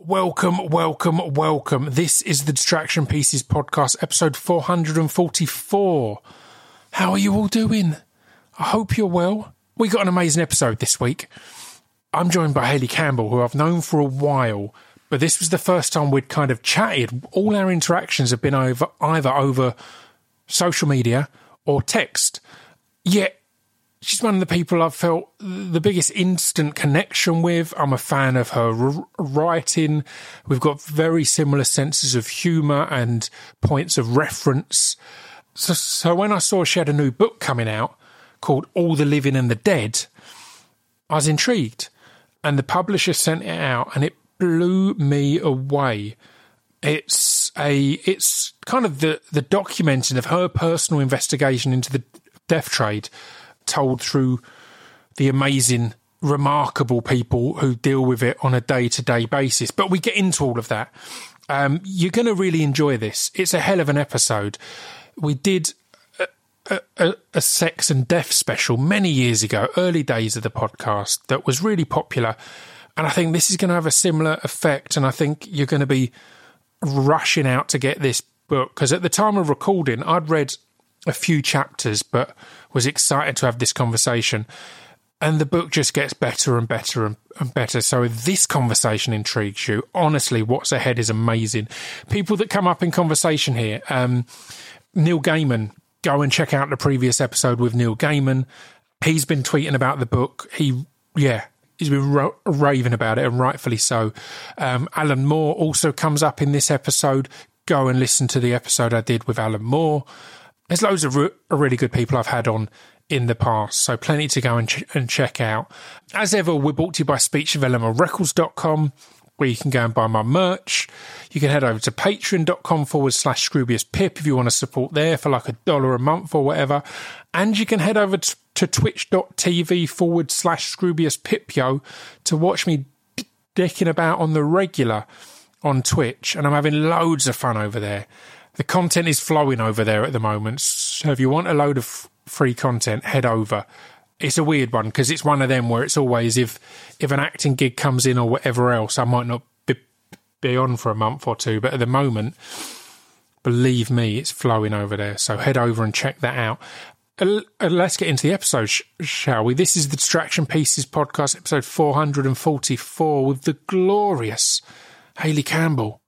Welcome. This is the Distraction Pieces podcast, episode 444. How are you all doing? I hope you're well. We got an amazing episode this week. I'm joined by Hayley Campbell, who I've known for a while, but this was the first time we'd kind of chatted. All our interactions have been either over social media or text. Yet, she's one of the people I've felt the biggest instant connection with. I'm a fan of her writing. We've got very similar senses of humour and points of reference. So when I saw she had a new book coming out called All the Living and the Dead, I was intrigued. And the publisher sent it out and it blew me away. It's kind of the documenting of her personal investigation into the death trade, told through the amazing, remarkable people who deal with it on a day-to-day basis. But we get into all of that. You're going to really enjoy this. It's a hell of an episode. We did a sex and death special many years ago, early days of the podcast, that was really popular. And I think this is going to have a similar effect. And I think you're going to be rushing out to get this book. Because at the time of recording, I'd read a few chapters, but was excited to have this conversation. And the book just gets better and better and better. So if this conversation intrigues you, honestly, what's ahead is amazing. People that come up in conversation here, Neil Gaiman, go and check out the previous episode with Neil Gaiman. He's been tweeting about the book. He's been raving about it, and rightfully so. Alan Moore also comes up in this episode. Go and listen to the episode I did with Alan Moore. There's loads of really good people I've had on in the past, so plenty to go and check out. As ever, we're brought to you by speechdevelopmentrecords.com, where you can go and buy my merch. You can head over to patreon.com/ScroobiusPip if you want to support there for like $1 a month or whatever. And you can head over to twitch.tv/ScroobiusPipyo to watch me dicking about on the regular on Twitch. And I'm having loads of fun over there. The content is flowing over there at the moment. So if you want a load of free content, head over. It's a weird one because it's one of them where it's always if an acting gig comes in or whatever else, I might not be on for a month or two. But at the moment, believe me, it's flowing over there. So head over and check that out. Let's get into the episode, shall we? This is the Distraction Pieces podcast, episode 444, with the glorious Hayley Campbell.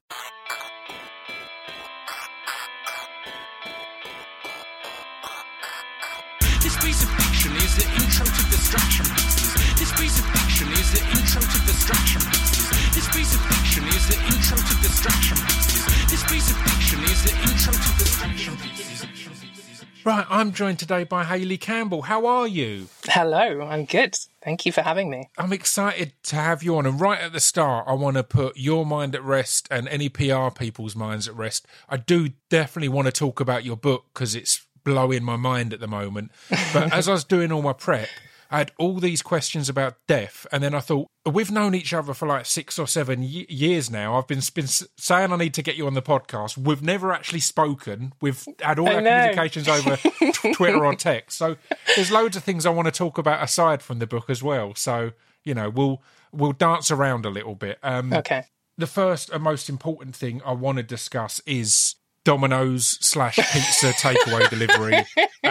This piece of fiction is the intro to Distraction Pieces. This piece of fiction is the intro to Distraction Pieces. This piece of fiction is the intro to Distraction Pieces. This piece of fiction is the intro to Distraction Pieces. Right, I'm joined today by Hayley Campbell. How are you? Hello, I'm good. Thank you for having me. I'm excited to have you on. And right at the start, I want to put your mind at rest and any PR people's minds at rest. I do definitely want to talk about your book because it's blowing my mind at the moment. But as I was doing all my prep, I had all these questions about death, and then I thought, we've known each other for like 6 or 7 years now. I've been saying I need to get you on the podcast. We've never actually spoken. We've had all our communications over Twitter or text. So there's loads of things I want to talk about aside from the book as well. So, you know, we'll dance around a little bit. Okay. The first and most important thing I want to discuss is Domino's/pizza takeaway delivery,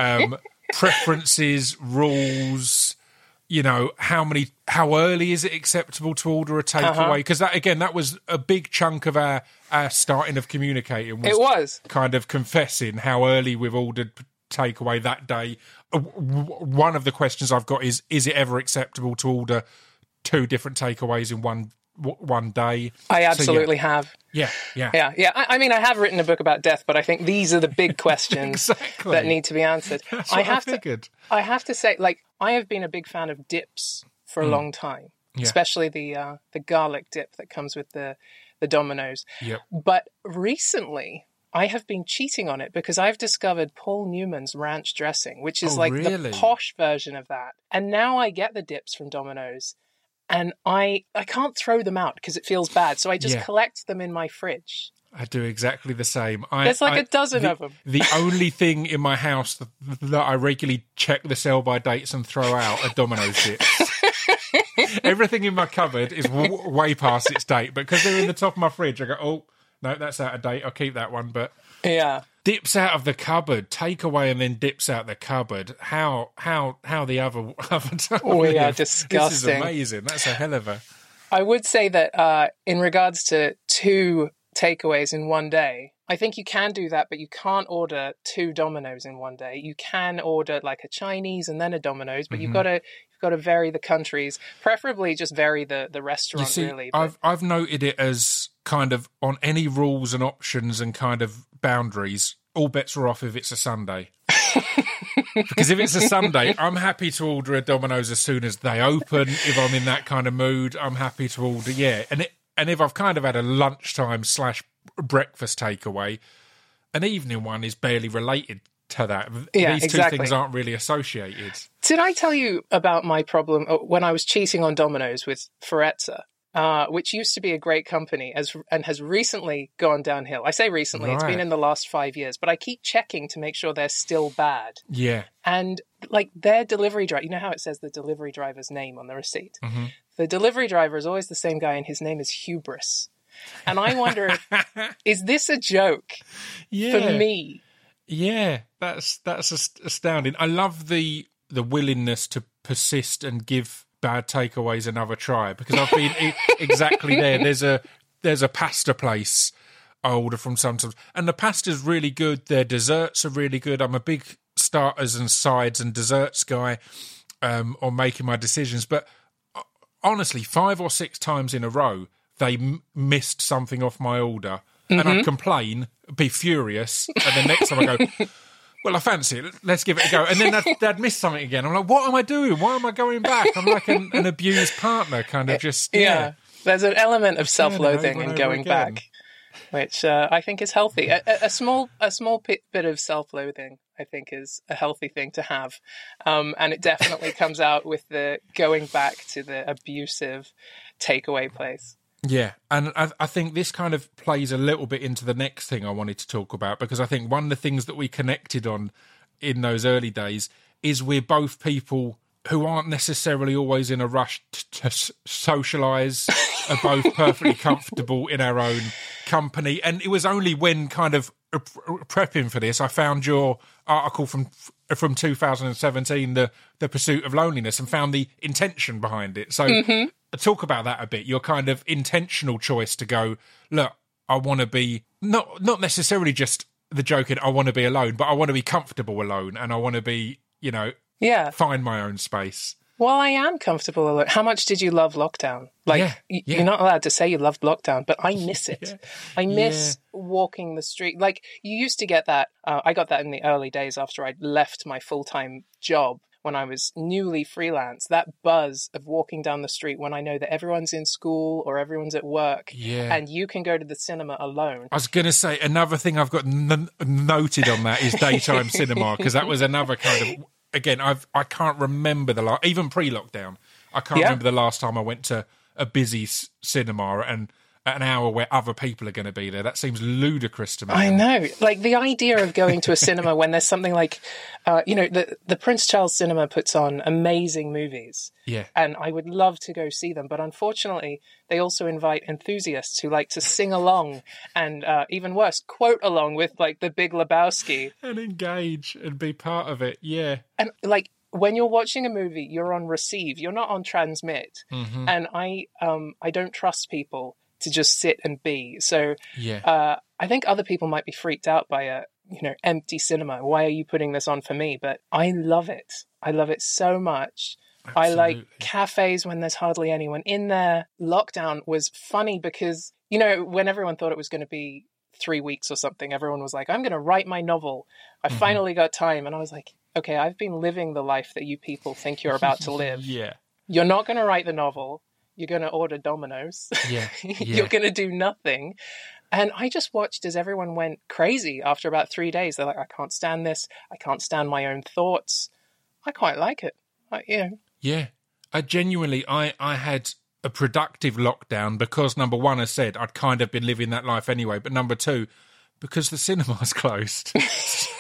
preferences, rules, you know, how early is it acceptable to order a takeaway? Because that was a big chunk of our starting of communicating. It was kind of confessing how early we've ordered takeaway that day. One of the questions I've got is it ever acceptable to order 2 different takeaways in one day? I absolutely have. Yeah. I mean, I have written a book about death, but I think these are the big questions that need to be answered. That's what I figured. I have to say, like, I have been a big fan of dips for a long time, especially the garlic dip that comes with the Domino's. Yep. But recently, I have been cheating on it because I've discovered Paul Newman's ranch dressing, which is the posh version of that. And now I get the dips from Domino's. And I can't throw them out because it feels bad. So I just collect them in my fridge. I do exactly the same. There's like a dozen of them. The only thing in my house that I regularly check the sell-by dates and throw out are Domino's dips. Everything in my cupboard is way past its date, but because they're in the top of my fridge, I go, oh, no, that's out of date. I'll keep that one. But yeah, dips out of the cupboard, takeaway, and then dips out the cupboard. How the other time? We are disgusting. This is amazing. That's a hell of a. I would say that in regards to 2 takeaways in one day, I think you can do that, but you can't order 2 Domino's in one day. You can order like a Chinese and then a Domino's, but you've got to vary the countries. Preferably just vary the restaurant, really. But I've noted it as kind of on any rules and options and kind of boundaries, all bets are off if it's a Sunday. Because if it's a Sunday, I'm happy to order a Domino's as soon as they open. If I'm in that kind of mood, I'm happy to order, And if I've kind of had a lunchtime / breakfast takeaway, an evening one is barely related to that. Yeah, These 2 things aren't really associated. Did I tell you about my problem when I was cheating on Domino's with Forezza, which used to be a great company and has recently gone downhill? I say recently, It's been in the last 5 years, but I keep checking to make sure they're still bad. Yeah. And like their delivery driver, you know how it says the delivery driver's name on the receipt? Mm-hmm. The delivery driver is always the same guy and his name is Hubris. And I wonder, is this a joke for me? Yeah, that's astounding. I love the willingness to persist and give bad takeaways another try, because I've been exactly there. There's a pasta place I order from sometimes, and the pasta's really good. Their desserts are really good. I'm a big starters and sides and desserts guy on making my decisions, but honestly, 5 or 6 times in a row, they missed something off my order. And I'd complain, be furious, and the next time I go, well, I fancy it, let's give it a go. And then they'd miss something again. I'm like, what am I doing? Why am I going back? I'm like an abused partner, kind of just, yeah. There's an element of self-loathing in going back, which I think is healthy. A small bit of self-loathing, I think, is a healthy thing to have. And it definitely comes out with the going back to the abusive takeaway place. Yeah, and I think this kind of plays a little bit into the next thing I wanted to talk about, because I think one of the things that we connected on in those early days is we're both people who aren't necessarily always in a rush to socialise, are both perfectly comfortable in our own company. And it was only when kind of prepping for this, I found your article from 2017, The Pursuit of Loneliness, and found the intention behind it. So talk about that a bit, your kind of intentional choice to go, look, I want to be, not necessarily just the joking, I want to be alone, but I want to be comfortable alone, and I want to be, find my own space. Well, I am comfortable alone. How much did you love lockdown? You're not allowed to say you loved lockdown, but I miss it. I miss walking the street. Like, you used to get that. I got that in the early days after I'd left my full-time job when I was newly freelance. That buzz of walking down the street when I know that everyone's in school or everyone's at work, and you can go to the cinema alone. I was going to say, another thing I've got noted on that is daytime cinema, because that was another kind of... Again, I can't remember even pre-lockdown, I can't remember the last time I went to a busy cinema and at an hour where other people are going to be there. That seems ludicrous to me. I know. Like, the idea of going to a cinema when there's something like, the Prince Charles Cinema puts on amazing movies. Yeah. And I would love to go see them. But unfortunately, they also invite enthusiasts who like to sing along and, even worse, quote along with, like, The Big Lebowski. And engage and be part of it, yeah. And, like, when you're watching a movie, you're on receive. You're not on transmit. Mm-hmm. And I don't trust people to just sit and be. So I think other people might be freaked out by a empty cinema. Why are you putting this on for me? But I love it. I love it so much. Absolutely. I like cafes when there's hardly anyone in there. Lockdown was funny because, when everyone thought it was going to be 3 weeks or something, everyone was like, I'm going to write my novel. I finally got time. And I was like, okay, I've been living the life that you people think you're about to live. Yeah. You're not going to write the novel. You're going to order Domino's. Yeah. You're going to do nothing. And I just watched as everyone went crazy after about 3 days. They're like, I can't stand this. I can't stand my own thoughts. I quite like it. Yeah. I genuinely, I had a productive lockdown because, number one, as I said, I'd kind of been living that life anyway. But number two, because the cinema's closed.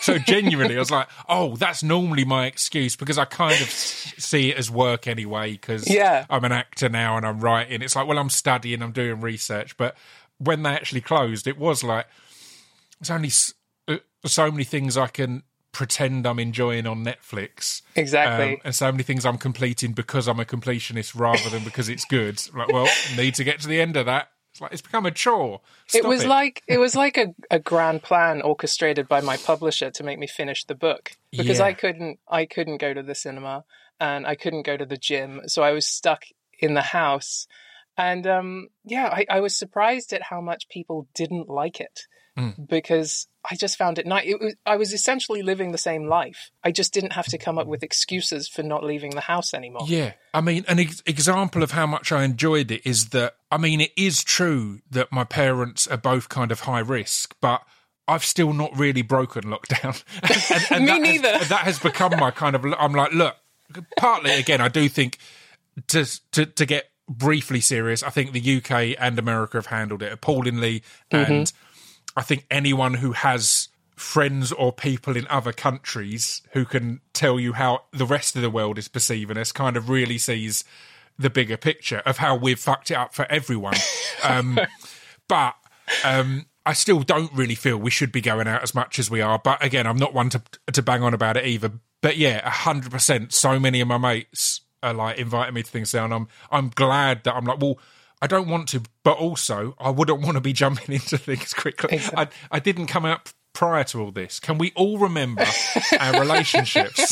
So genuinely, I was like, oh, that's normally my excuse because I kind of see it as work anyway because I'm an actor now and I'm writing. It's like, well, I'm studying, I'm doing research. But when they actually closed, it was like, there's only so many things I can pretend I'm enjoying on Netflix. Exactly. And so many things I'm completing because I'm a completionist rather than because it's good. Like, well, need to get to the end of that. It's like, it's become a chore. Stop it was like a grand plan orchestrated by my publisher to make me finish the book because I couldn't go to the cinema and I couldn't go to the gym. So I was stuck in the house. And I was surprised at how much people didn't like it. Because I just found it nice. I was essentially living the same life. I just didn't have to come up with excuses for not leaving the house anymore. Yeah. I mean, an example of how much I enjoyed it is that, I mean, it is true that my parents are both kind of high risk, but I've still not really broken lockdown. and Me neither. That has become my kind of, I'm like, look, partly, again, I do think to get briefly serious, I think the UK and America have handled it appallingly. And I think anyone who has friends or people in other countries who can tell you how the rest of the world is perceiving us kind of really sees the bigger picture of how we've fucked it up for everyone. But I still don't really feel we should be going out as much as we are. But again, I'm not one to bang on about it either. But yeah, 100%. So many of my mates are like inviting me to things down. I'm glad that I'm like, well, I don't want to, but also I wouldn't want to be jumping into things quickly. Exactly. I didn't come out prior to all this. Can we all remember our relationships?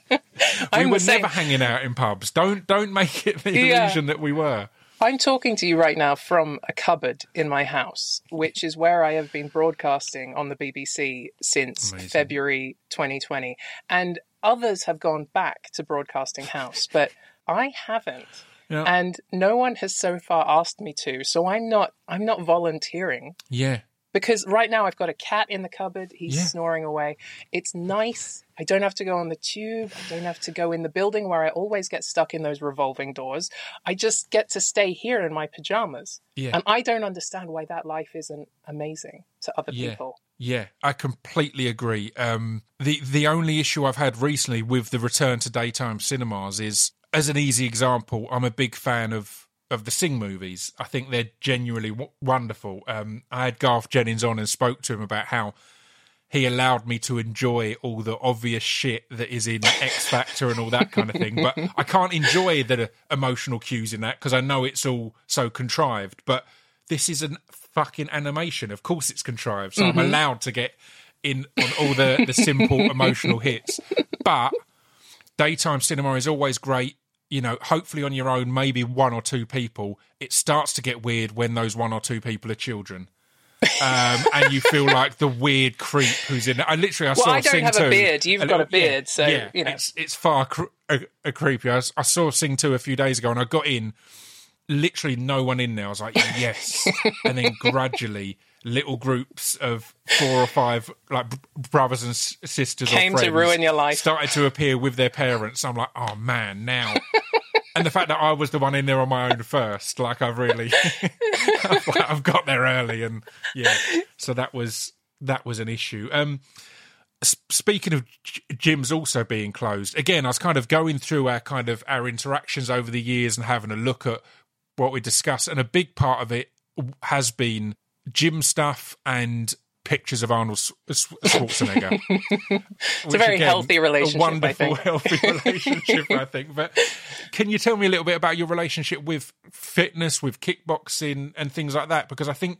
We were never hanging out in pubs. Don't make it the illusion that we were. I'm talking to you right now from a cupboard in my house, which is where I have been broadcasting on the BBC since February 2020. And others have gone back to Broadcasting House, but I haven't. Yeah. And no one has so far asked me to, so I'm not volunteering. Yeah. Because right now I've got a cat in the cupboard. He's snoring away. It's nice. I don't have to go on the tube. I don't have to go in the building where I always get stuck in those revolving doors. I just get to stay here in my pajamas. Yeah. And I don't understand why that life isn't amazing to other people. Yeah, I completely agree. The only issue I've had recently with the return to daytime cinemas is, as an easy example, I'm a big fan of the Sing movies. I think they're genuinely wonderful. I had Garth Jennings on and spoke to him about how he allowed me to enjoy all the obvious shit that is in X Factor and all that kind of thing. But I can't enjoy the emotional cues in that because I know it's all so contrived. But this is a fucking animation. Of course it's contrived. So I'm allowed to get in on all the simple emotional hits. But daytime cinema is always great. You know, hopefully on your own, maybe one or two people. It starts to get weird when those one or two people are children. And you feel like the weird creep who's in it. I saw Sing 2. I don't have a beard. You've got a beard, so, you know. It's far creepy. I saw Sing 2 a few days ago and I got in, literally no one in there. I was like, yes. And then gradually, little groups of 4 or 5 like brothers and sisters came or friends to ruin your life. Started to appear with their parents. I'm like, oh man, now. And the fact that I was the one in there on my own first, like I've really, I've got there early, and so that was an issue. Speaking of gyms also being closed, again, I was kind of going through our interactions over the years and having a look at what we discuss, and a big part of it has been gym stuff and pictures of Arnold Schwarzenegger. It's a very healthy relationship, a wonderful, healthy relationship, I think. But can you tell me a little bit about your relationship with fitness, with kickboxing and things like that? Because I think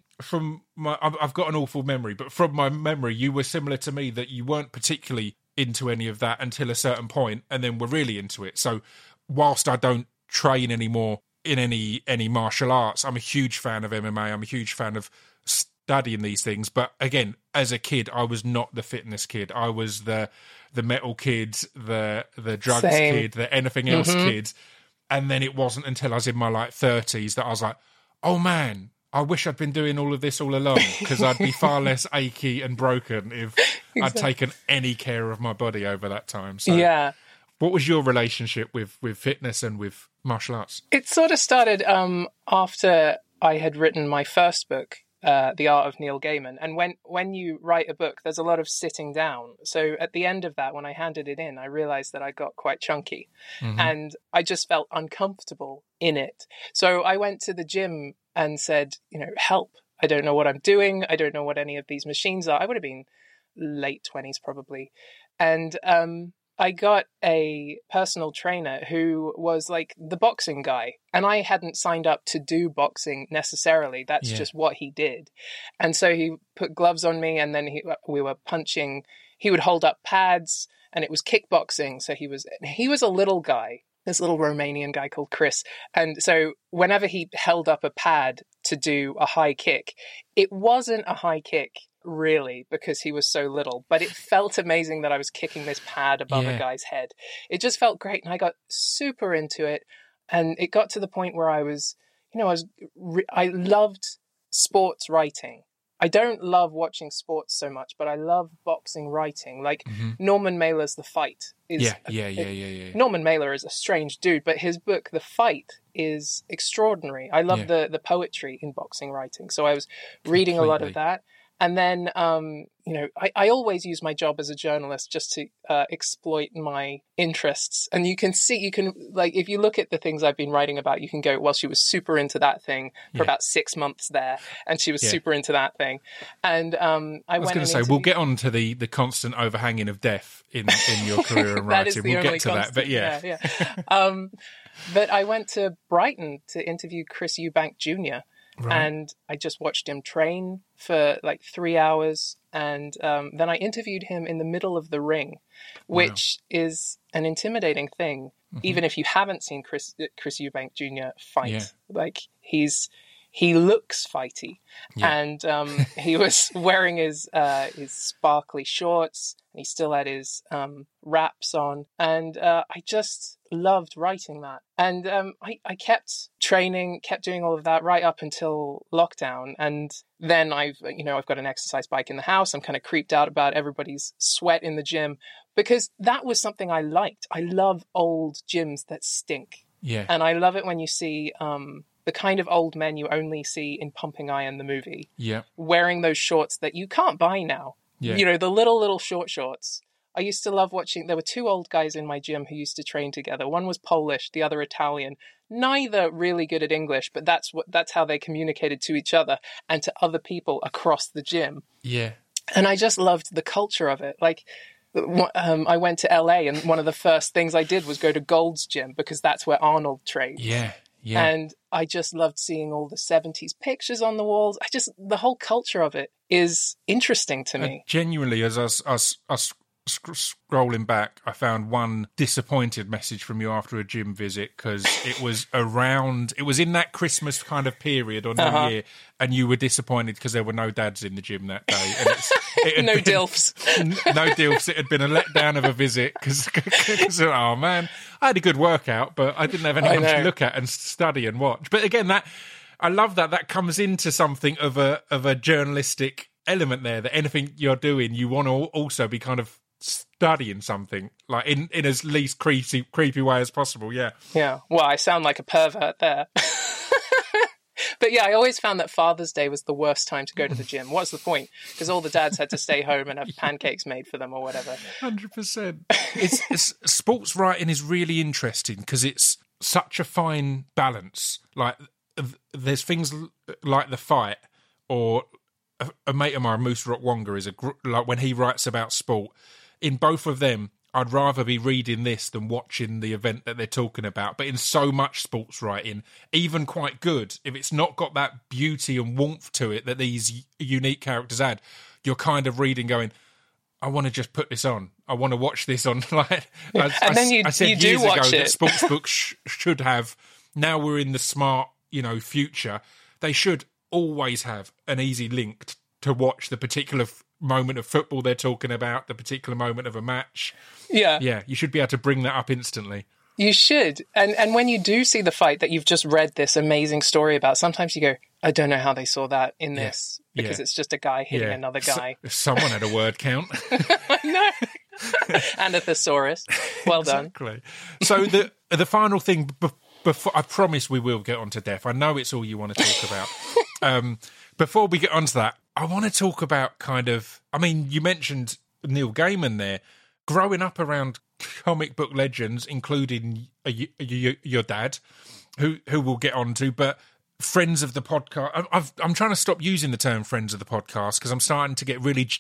I've got an awful memory, but from my memory, you were similar to me, that you weren't particularly into any of that until a certain point, and then were really into it. So whilst I don't train anymore in any martial arts, I'm a huge fan of MMA. I'm a huge fan of studying these things. But again, as a kid, I was not the fitness kid. I was the metal kid, the drugs kid, the anything else kid. And then it wasn't until I was in my 30s that I was like, oh man, I wish I'd been doing all of this all along, because I'd be far less achy and broken if I'd taken any care of my body over that time. So what was your relationship with fitness and with martial arts? It sort of started after I had written my first book, The Art of Neil Gaiman. And when you write a book, there's a lot of sitting down. So at the end of that, when I handed it in, I realized that I got quite chunky and I just felt uncomfortable in it. So I went to the gym and said, help. I don't know what I'm doing. I don't know what any of these machines are. I would have been late 20s probably. And I got a personal trainer who was like the boxing guy. And I hadn't signed up to do boxing necessarily. That's just what he did. And so he put gloves on me and then we were punching. He would hold up pads and it was kickboxing. So he was a little guy, this little Romanian guy called Chris. And so whenever he held up a pad to do a high kick, it wasn't a high kick really because he was so little, but it felt amazing that I was kicking this pad above a guy's head. It just felt great. And I got super into it. And it got to the point where I loved sports writing. I don't love watching sports so much, but I love boxing writing. Like Norman Mailer's The Fight. Norman Mailer is a strange dude, but his book, The Fight, is extraordinary. I love the poetry in boxing writing. So I was reading a lot of that. And then, I always use my job as a journalist just to exploit my interests. And if you look at the things I've been writing about, you can go, well, she was super into that thing for about 6 months there. And she was super into that thing. And I was going to say, we'll get on to the constant overhanging of death in your career in writing. We'll get to that, but yeah. But I went to Brighton to interview Chris Eubank Jr., right. And I just watched him train for like 3 hours. And then I interviewed him in the middle of the ring, which is an intimidating thing, even if you haven't seen Chris Eubank Jr. fight. Yeah. Like he looks fighty. Yeah. And he was wearing his sparkly shorts. And he still had his wraps on. And I just loved writing that. And I kept training, kept doing all of that right up until lockdown. And then I've got an exercise bike in the house. I'm kind of creeped out about everybody's sweat in the gym because that was something I liked. I love old gyms that stink. Yeah. And I love it when you see the kind of old men you only see in Pumping Iron, the movie. Yeah. Wearing those shorts that you can't buy now. Yeah. The little short shorts. I used to love watching. There were two old guys in my gym who used to train together. One was Polish, the other Italian. Neither really good at English, but that's how they communicated to each other and to other people across the gym. Yeah. And I just loved the culture of it. Like, I went to LA and one of the first things I did was go to Gold's Gym because that's where Arnold trained. Yeah. Yeah. And I just loved seeing all the 70s pictures on the walls. The whole culture of it is interesting to me. Genuinely, as us scrolling back, I found one disappointed message from you after a gym visit because it was in that Christmas kind of period or New Year, and you were disappointed because there were no dads in the gym that day. And no DILFs. No DILFs. It had been a letdown of a visit because, oh man, I had a good workout, but I didn't have anyone to look at and study and watch. But again, I love that comes into something of a journalistic element there, that anything you're doing, you want to also be kind of studying something, like in as least creepy way as possible. Yeah. Well, I sound like a pervert there. But yeah, I always found that Father's Day was the worst time to go to the gym. What's the point? Because all the dads had to stay home and have pancakes made for them or whatever. 100%. It's sports writing is really interesting because it's such a fine balance. Like there's things like The Fight, or a mate of mine, Moose Rock Wonga, like when he writes about sport. In both of them, I'd rather be reading this than watching the event that they're talking about. But in so much sports writing, even quite good, if it's not got that beauty and warmth to it that these unique characters add, you're kind of reading going, I want to just put this on. I want to watch this on. I said years ago that sports books should have, now we're in the smart, future, they should always have an easy link to watch the particular moment of football they're talking about, the particular moment of a match. Yeah, you should be able to bring that up instantly. You should. And when you do see The Fight that you've just read this amazing story about, sometimes you go, I don't know how they saw that in this, because it's just a guy hitting another guy. Someone had a word count. I know. And a thesaurus. Well done. Exactly. So the final thing, before I promise we will get on to death. I know it's all you want to talk about. Before we get onto that, I want to talk about you mentioned Neil Gaiman there. Growing up around comic book legends, including your dad, who we'll get onto, but friends of the podcast. I'm trying to stop using the term friends of the podcast because I'm starting to get really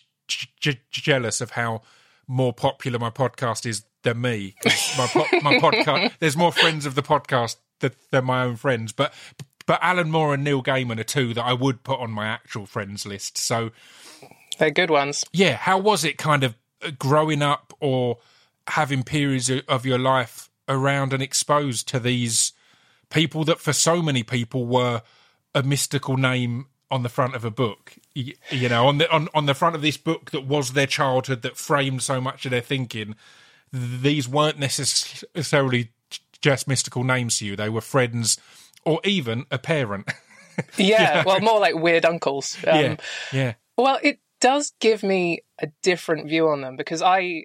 jealous of how more popular my podcast is than me. My podcast, there's more friends of the podcast than my own friends, but Alan Moore and Neil Gaiman are two that I would put on my actual friends list. So they're good ones. Yeah, how was it kind of growing up or having periods of your life around and exposed to these people that for so many people were a mystical name on the front of a book, you know, on the front of this book that was their childhood, that framed so much of their thinking? These weren't necessarily just mystical names to you. They were friends or even a parent. Yeah, well, more like weird uncles. Yeah. Well, it does give me a different view on them because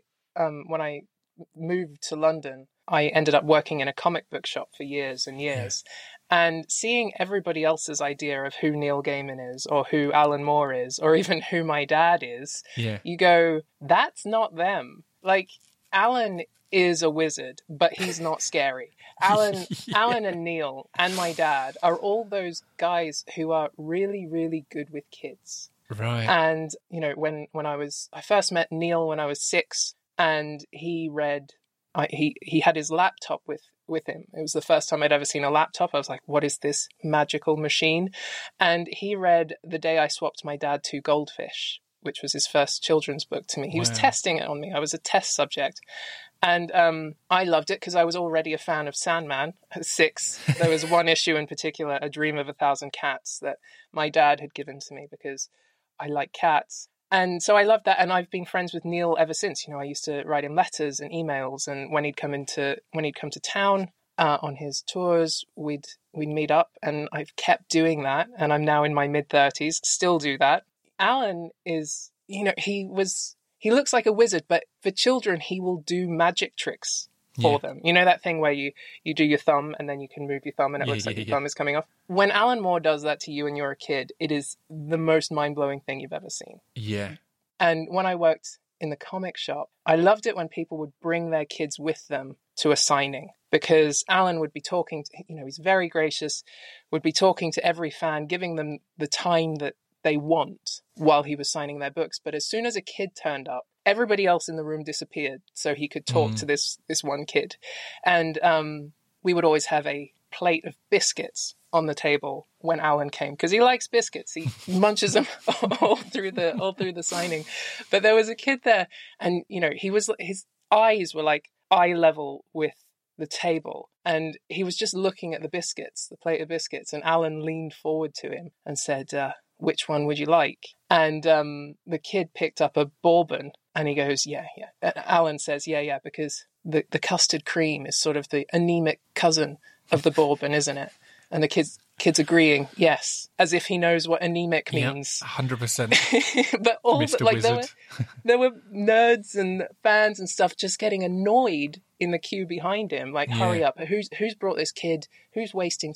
when I moved to London, I ended up working in a comic book shop for years and years. Yeah. And seeing everybody else's idea of who Neil Gaiman is or who Alan Moore is or even who my dad is, you go, that's not them. Like, Alan is a wizard, but he's not scary. Alan and Neil and my dad are all those guys who are really, really good with kids. Right. And, you know, when I first met Neil when I was 6, and he read, he had his laptop with him. It was the first time I'd ever seen a laptop. I was like, what is this magical machine? And he read The Day I Swapped My Dad to Goldfish, which was his first children's book to me. He was testing it on me. I was a test subject. And I loved it because I was already a fan of Sandman at 6. There was one issue in particular, A Dream of a Thousand Cats, that my dad had given to me because I like cats. And so I loved that. And I've been friends with Neil ever since. You know, I used to write him letters and emails. And when he'd come to town on his tours, we'd meet up. And I've kept doing that. And I'm now in my mid-30s, still do that. Alan is, you know, he looks like a wizard, but for children, he will do magic tricks for them. You know that thing where you do your thumb and then you can move your thumb and it looks like your thumb is coming off? When Alan Moore does that to you and you're a kid, it is the most mind-blowing thing you've ever seen. Yeah. And when I worked in the comic shop, I loved it when people would bring their kids with them to a signing, because Alan would be talking to, you know, he's very gracious, would be talking to every fan, giving them the time that they want while he was signing their books. But as soon as a kid turned up, everybody else in the room disappeared so he could talk to this one kid. And we would always have a plate of biscuits on the table when Alan came, because he likes biscuits. He munches them all through the signing. But there was a kid there, and you know, his eyes were like eye level with the table, and he was just looking at the plate of biscuits, and Alan leaned forward to him and said, which one would you like? And the kid picked up a bourbon, and he goes, yeah. And Alan says, yeah, because the custard cream is sort of the anemic cousin of the bourbon, isn't it? And the kids agreeing, yes, as if he knows what anemic means. 100%. But all Mr. like Wizard. there were nerds and fans and stuff just getting annoyed in the queue behind him, like, hurry up, who's brought this kid, who's wasting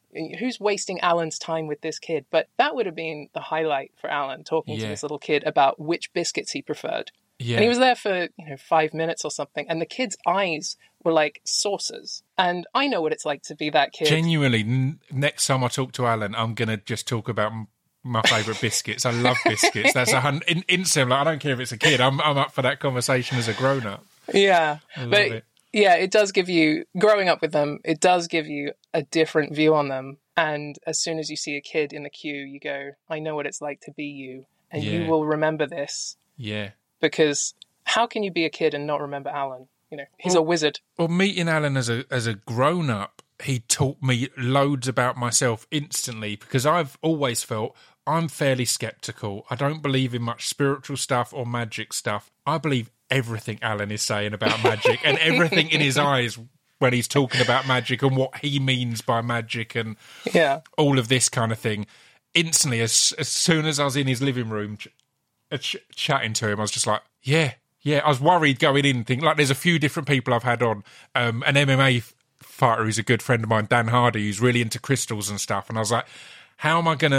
Alan's time with this kid? But that would have been the highlight for Alan, talking to this little kid about which biscuits he preferred. And he was there for 5 minutes or something, and the kid's eyes were like saucers. And I know what it's like to be that kid. Genuinely, next time I talk to Alan, I'm going to just talk about my favourite biscuits. I love biscuits. That's instant. Like, I don't care if it's a kid. I'm up for that conversation as a grown-up. Yeah. I love it. Yeah, it does give you, growing up with them, it does give you a different view on them. And as soon as you see a kid in the queue, you go, I know what it's like to be you. And you will remember this. Yeah. Because how can you be a kid and not remember Alan? You know, he's a wizard. Well, meeting Alan as a grown-up, he taught me loads about myself instantly, because I've always felt I'm fairly sceptical. I don't believe in much spiritual stuff or magic stuff. I believe everything Alan is saying about magic and everything in his eyes when he's talking about magic and what he means by magic and all of this kind of thing. Instantly, as soon as I was in his living room chatting to him, I was just like, yeah. I was worried going in, thinking, like, there's a few different people I've had on. An MMA fighter who's a good friend of mine, Dan Hardy, who's really into crystals and stuff. And I was like, how am I going to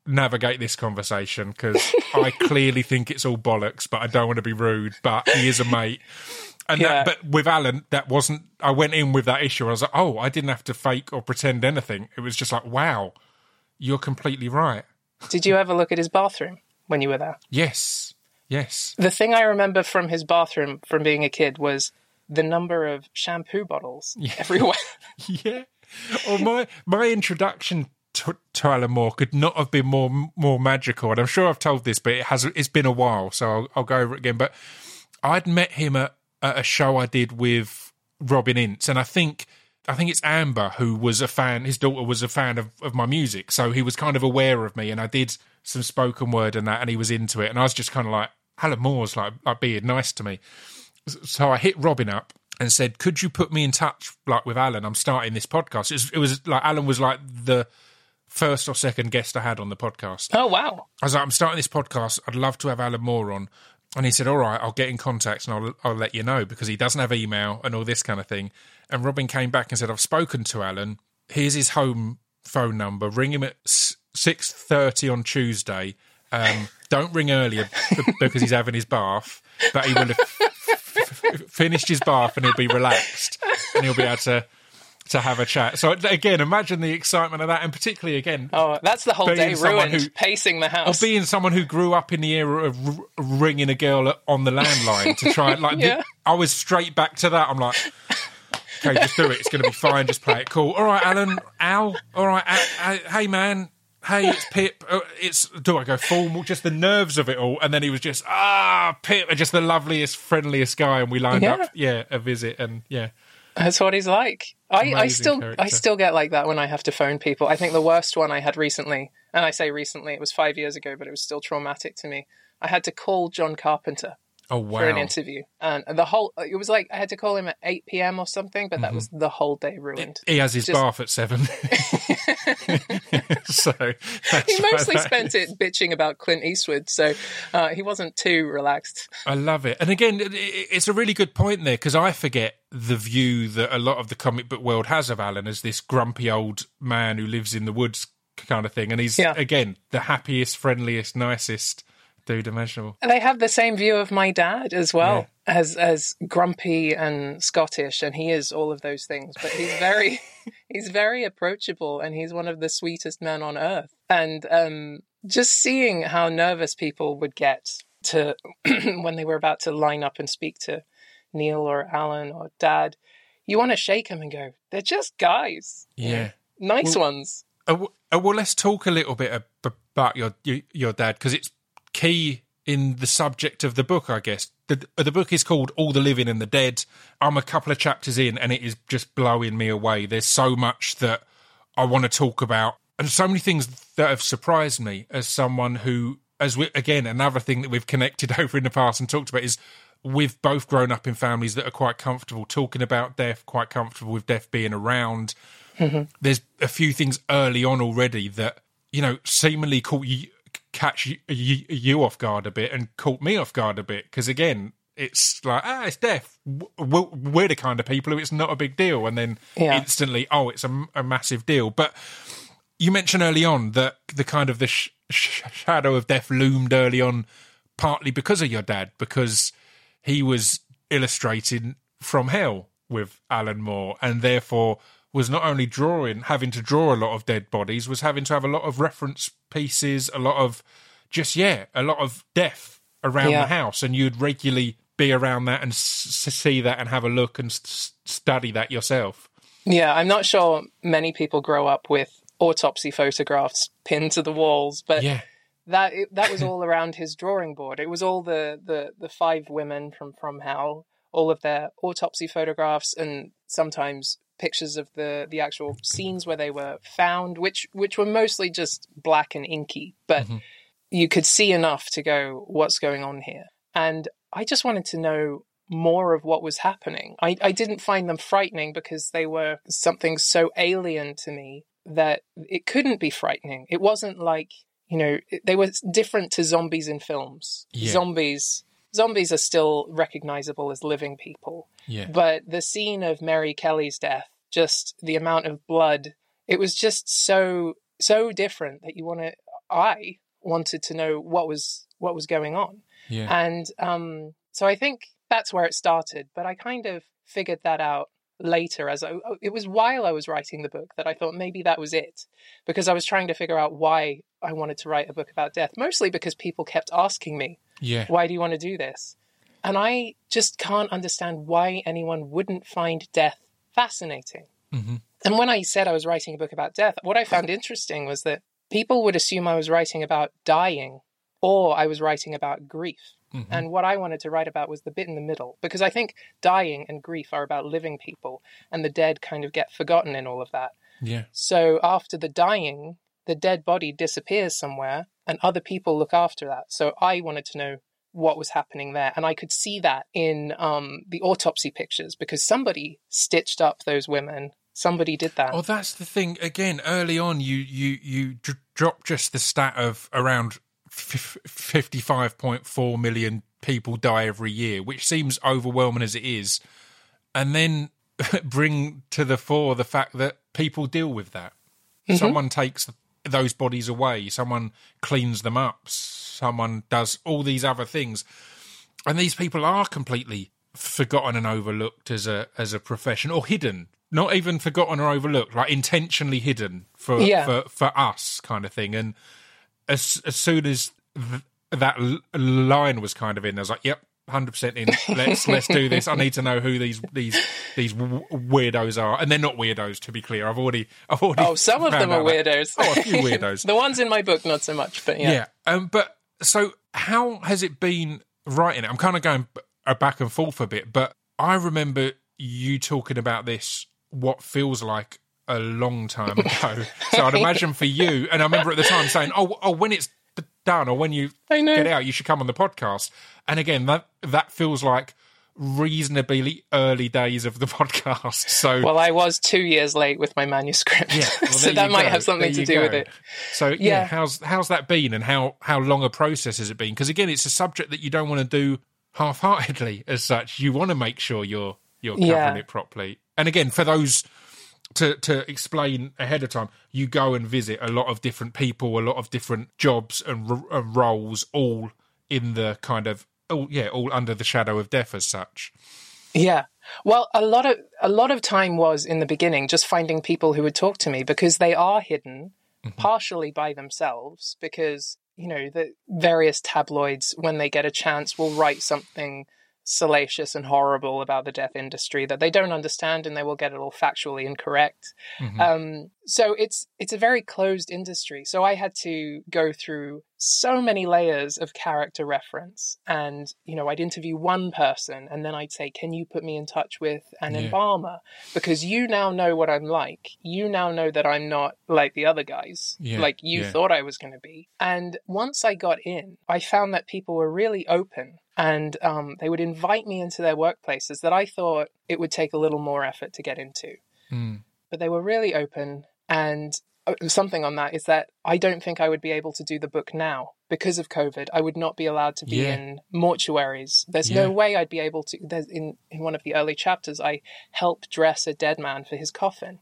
navigate this conversation because I clearly think it's all bollocks, but I don't want to be rude, but he is a mate. And but with Alan, that wasn't, I went in with that issue. I was like, oh, I didn't have to fake or pretend anything. It was just like, wow, you're completely right. Did you ever look at his bathroom when you were there? Yes. The thing I remember from his bathroom from being a kid was the number of shampoo bottles everywhere. Yeah. Well, my introduction to Alan Moore could not have been more magical. And I'm sure I've told this, but it's been a while, so I'll go over it again. But I'd met him at a show I did with Robin Ince, and I think it's Amber who was a fan. His daughter was a fan of my music, so he was kind of aware of me, and I did some spoken word and that, and he was into it, and I was just kind of like, Alan Moore's like being nice to me. So I hit Robin up and said, could you put me in touch like with Alan? I'm starting this podcast. It was like Alan was like the first or second guest I had on the podcast. Oh, wow. I was like, I'm starting this podcast. I'd love to have Alan Moore on. And he said, all right, I'll get in contact and I'll let you know, because he doesn't have email and all this kind of thing. And Robin came back and said, I've spoken to Alan. Here's his home phone number. Ring him at 6:30 on Tuesday. Don't ring earlier because he's having his bath, but he will have finished his bath and he'll be relaxed and he'll be able to have a chat. So again, imagine the excitement of that, and particularly again, that's the whole day ruined, pacing the house. Or being someone who grew up in the era of ringing a girl on the landline to try it. I was straight back to that. I'm like, okay, just do it. It's going to be fine. Just play it cool. All right, Alan, Al. All right, hey man. Hey, it's Pip. Do I go formal? Just the nerves of it all. And then he was just, Pip, just the loveliest, friendliest guy. And we lined up, a visit. And that's what he's like. I still get like that when I have to phone people. I think the worst one I had recently, and I say recently, it was 5 years ago, but it was still traumatic to me. I had to call John Carpenter. Oh, wow. For an interview. And it was like I had to call him at 8 p.m. or something, but that was the whole day ruined. He has his bath at 7. So he mostly spent it bitching about Clint Eastwood, so he wasn't too relaxed. I love it. And again, it's a really good point there, because I forget the view that a lot of the comic book world has of Alan as this grumpy old man who lives in the woods kind of thing. And he's, again, the happiest, friendliest, nicest dude imaginable. And I have the same view of my dad as well, as grumpy and Scottish, and he is all of those things. But he's very approachable, and he's one of the sweetest men on earth. And just seeing how nervous people would get to when they were about to line up and speak to Neil or Alan or Dad, you want to shake him and go, they're just guys. Yeah. Nice ones. Well, let's talk a little bit about your dad, because it's key in the subject of the book, I guess. The book is called All the Living and the Dead. I'm a couple of chapters in, and it is just blowing me away. There's so much that I want to talk about, and so many things that have surprised me as someone who, again, another thing that we've connected over in the past and talked about is we've both grown up in families that are quite comfortable talking about death, quite comfortable with death being around. Mm-hmm. There's a few things early on already that, seemingly catch you off guard a bit and caught me off guard a bit, because again, it's like, it's death. We're the kind of people who it's not a big deal, and then instantly, it's a massive deal. But you mentioned early on that the kind of the shadow of death loomed early on, partly because of your dad, because he was illustrating From Hell with Alan Moore, and therefore was not only having to draw a lot of dead bodies, was having to have a lot of reference pieces, a lot of death around the house, and you'd regularly be around that and see that and have a look and study that yourself. Yeah, I'm not sure many people grow up with autopsy photographs pinned to the walls, but that was all around his drawing board. It was all the 5 women from Hell, all of their autopsy photographs, and sometimes pictures of the actual scenes where they were found, which were mostly just black and inky, but you could see enough to go, what's going on here? And I just wanted to know more of what was happening. I didn't find them frightening because they were something so alien to me that it couldn't be frightening. It wasn't like, they were different to zombies in films. Yeah. Zombies are still recognizable as living people. Yeah. But the scene of Mary Kelly's death, just the amount of blood, it was just so different that I wanted to know what was going on. Yeah. And so I think that's where it started. But I kind of figured that out later it was while I was writing the book that I thought maybe that was it, because I was trying to figure out why I wanted to write a book about death, mostly because people kept asking me, why do you want to do this? And I just can't understand why anyone wouldn't find death fascinating. Mm-hmm. And when I said I was writing a book about death, what I found interesting was that people would assume I was writing about dying or I was writing about grief. Mm-hmm. And what I wanted to write about was the bit in the middle, because I think dying and grief are about living people, and the dead kind of get forgotten in all of that. Yeah. So after the dying, the dead body disappears somewhere and other people look after that. So I wanted to know what was happening there. And I could see that in the autopsy pictures, because somebody stitched up those women. Somebody did that. Oh, that's the thing. Again, early on, you dropped just the stat of around 55.4 million people die every year, which seems overwhelming as it is, and then bring to the fore the fact that people deal with that. Mm-hmm. Someone takes those bodies away, someone cleans them up, someone does all these other things, and these people are completely forgotten and overlooked as a profession, or hidden. Not even forgotten or overlooked, like intentionally hidden for us, kind of thing. And as soon as that line was kind of in, I was like, "Yep, 100% in. Let's do this. I need to know who these weirdos are." And they're not weirdos, to be clear. I've already. Oh, some of them are weirdos. Oh, a few weirdos. The ones in my book, not so much, but yeah. Yeah. But so, how has it been writing it? I'm kind of going back and forth a bit, but I remember you talking about this, what feels like a long time ago. So I'd imagine for you, and I remember at the time saying, "Oh, when it's done, or when you get out, you should come on the podcast." And again, that feels like reasonably early days of the podcast. So, well, I was 2 years late with my manuscript, so that might have something to do with it. So, yeah, how's that been, and how long a process has it been? Because again, it's a subject that you don't want to do half-heartedly. As such, you want to make sure you're covering it properly. And again, for those to explain ahead of time, you go and visit a lot of different people, a lot of different jobs and roles, all in the kind of all under the shadow of death as such. Yeah. Well, a lot of time was in the beginning just finding people who would talk to me, because they are hidden, partially by themselves, because, the various tabloids, when they get a chance, will write something salacious and horrible about the death industry that they don't understand, and they will get it all factually incorrect. So it's a very closed industry. So I had to go through so many layers of character reference, and I'd interview one person and then I'd say, "Can you put me in touch with an embalmer? Because you now know what I'm like. You now know that I'm not like the other guys, like you thought I was going to be." And once I got in, I found that people were really open. And they would invite me into their workplaces that I thought it would take a little more effort to get into. But they were really open. And something on that is that I don't think I would be able to do the book now. Because of COVID, I would not be allowed to be in mortuaries. There's no way I'd be able to. In one of the early chapters, I helped dress a dead man for his coffin.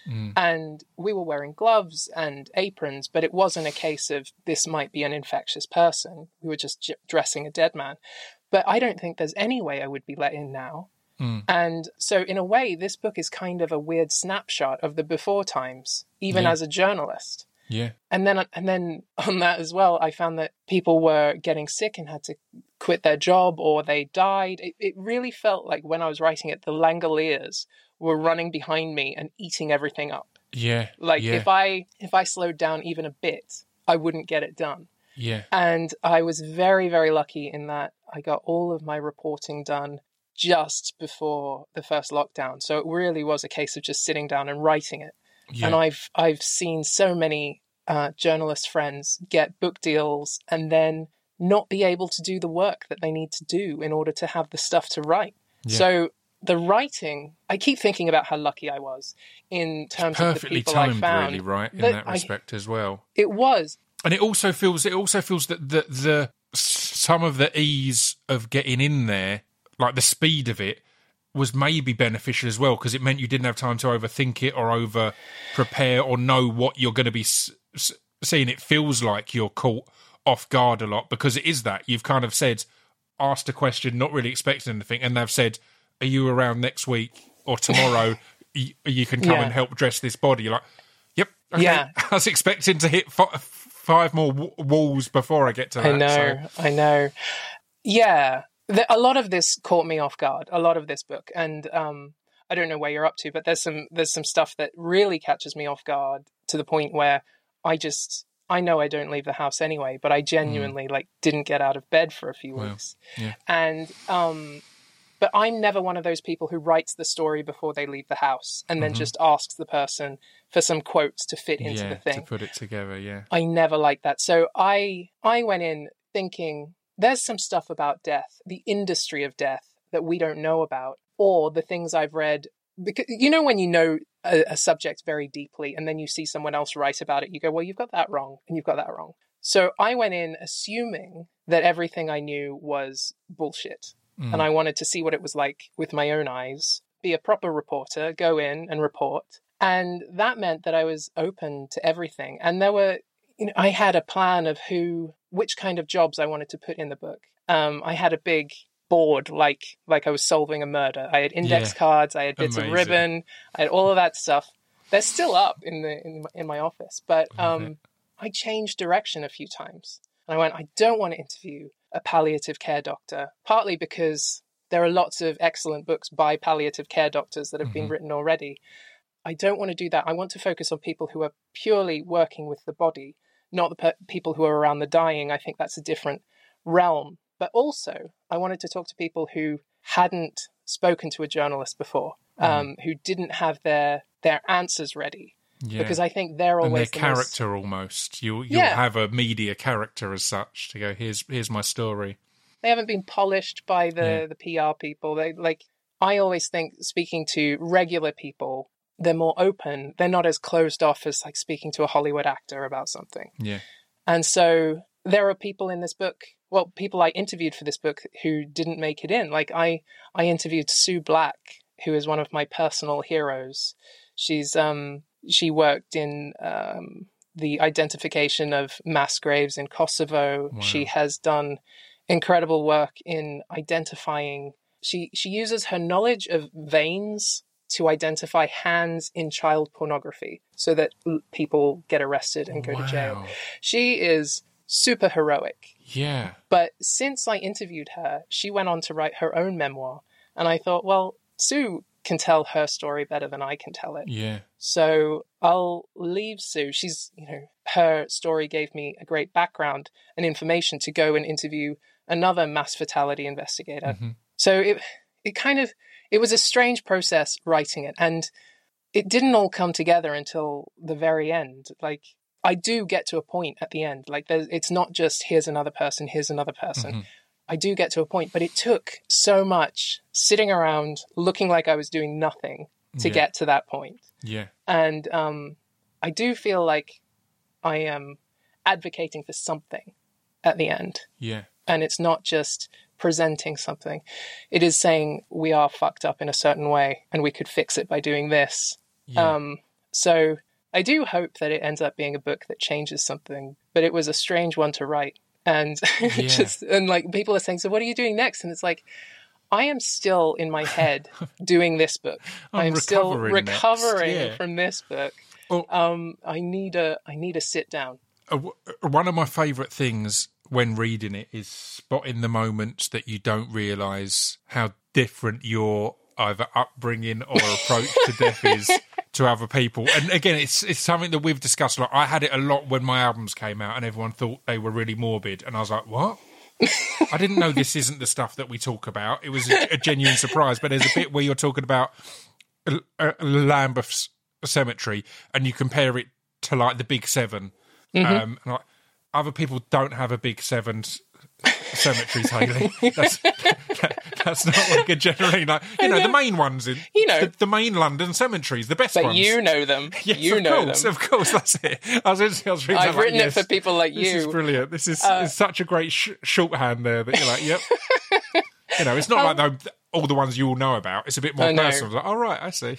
And we were wearing gloves and aprons, but it wasn't a case of this might be an infectious person. We were just dressing a dead man. But I don't think there's any way I would be let in now. And so in a way, this book is kind of a weird snapshot of the before times, even as a journalist. Yeah. And then on that as well, I found that people were getting sick and had to quit their job, or they died. It really felt like when I was writing it, the Langoliers were running behind me and eating everything up. Yeah. If I slowed down even a bit, I wouldn't get it done. Yeah. And I was very, very lucky in that I got all of my reporting done just before the first lockdown. So it really was a case of just sitting down and writing it. Yeah. And I've seen so many journalist friends get book deals and then not be able to do the work that they need to do in order to have the stuff to write. Yeah. So the writing, I keep thinking about how lucky I was in terms of the people I found. Perfectly timed, really, right, in that respect as well. It was. And it also feels that the some of the ease of getting in there, like the speed of it, was maybe beneficial as well, because it meant you didn't have time to overthink it or over prepare or know what you're going to be seen, it feels like you're caught off guard a lot, because it is that. You've kind of asked a question, not really expecting anything, and they've said, are you around next week or tomorrow? you can come and help dress this body. You're like, yep, okay. Yeah. I was expecting to hit 5 more walls before I get to that. I know. Yeah. A lot of this caught me off guard, a lot of this book. And I don't know where you're up to, but there's some stuff that really catches me off guard, to the point where I know I don't leave the house anyway, but I genuinely didn't get out of bed for a few weeks. Yeah. And but I'm never one of those people who writes the story before they leave the house and then just asks the person for some quotes to fit into the thing. To put it together, yeah. I never liked that. So I went in thinking, there's some stuff about death, the industry of death, that we don't know about, or the things I've read. Because when you know a subject very deeply and then you see someone else write about it, you go, well, you've got that wrong and you've got that wrong. So I went in assuming that everything I knew was bullshit. And I wanted to see what it was like with my own eyes, be a proper reporter, go in and report. And that meant that I was open to everything. And there were, I had a plan of which kind of jobs I wanted to put in the book. I had a big board, like I was solving a murder. I had index cards, I had bits of ribbon, I had all of that stuff. They're still up in my office, but I changed direction a few times. And I went, I don't want to interview a palliative care doctor, partly because there are lots of excellent books by palliative care doctors that have been written already. I don't want to do that. I want to focus on people who are purely working with the body, not the people who are around the dying. I think that's a different realm. But also, I wanted to talk to people who hadn't spoken to a journalist before, who didn't have their answers ready. Yeah. Because I think they're always their character almost. You'll have a media character as such to go, here's my story. They haven't been polished by the PR people. I always think, speaking to regular people, they're more open. They're not as closed off as speaking to a Hollywood actor about something. Yeah. And so there are people in this book, people I interviewed for this book who didn't make it in. I interviewed Sue Black, who is one of my personal heroes. She worked in the identification of mass graves in Kosovo. Wow. She has done incredible work in identifying. She uses her knowledge of veins to identify hands in child pornography so that people get arrested and go to jail. She is super heroic. Yeah. But since I interviewed her, she went on to write her own memoir. And I thought, well, Sue can tell her story better than I can tell it. Yeah. So I'll leave Sue. She's, her story gave me a great background and information to go and interview another mass fatality investigator. So it was a strange process writing it, and it didn't all come together until the very end. I do get to a point at the end. It's not just here's another person. I do get to a point, but it took so much sitting around looking like I was doing nothing to get to that point. Yeah. And I do feel like I am advocating for something at the end. Yeah. And it's not just presenting something. It is saying we are fucked up in a certain way and we could fix it by doing this. Yeah. So I do hope that it ends up being a book that changes something, but it was a strange one to write. And people are saying, so what are you doing next? And it's I am still in my head doing this book. I'm still recovering from this book. I need a sit down. One of my favourite things when reading it is spotting the moments that you don't realise how different your either upbringing or approach to death is to other people. And again, it's something that we've discussed a lot. I had it a lot when my albums came out and everyone thought they were really morbid. And I was like, what? I didn't know this isn't the stuff that we talk about. It was a genuine surprise. But there's a bit where you're talking about Lambeth Cemetery and you compare it to the Big Seven. And other people don't have a Big Seven cemeteries, Hayley. That's not a generally the main ones in the main London cemeteries, the best ones. But you know them. Yes, of course, that's it. I've written it for people like you. This is brilliant. This is such a great shorthand there that you're like, yep. It's not like all the ones you all know about. It's a bit more personal. Like, oh, right, I see.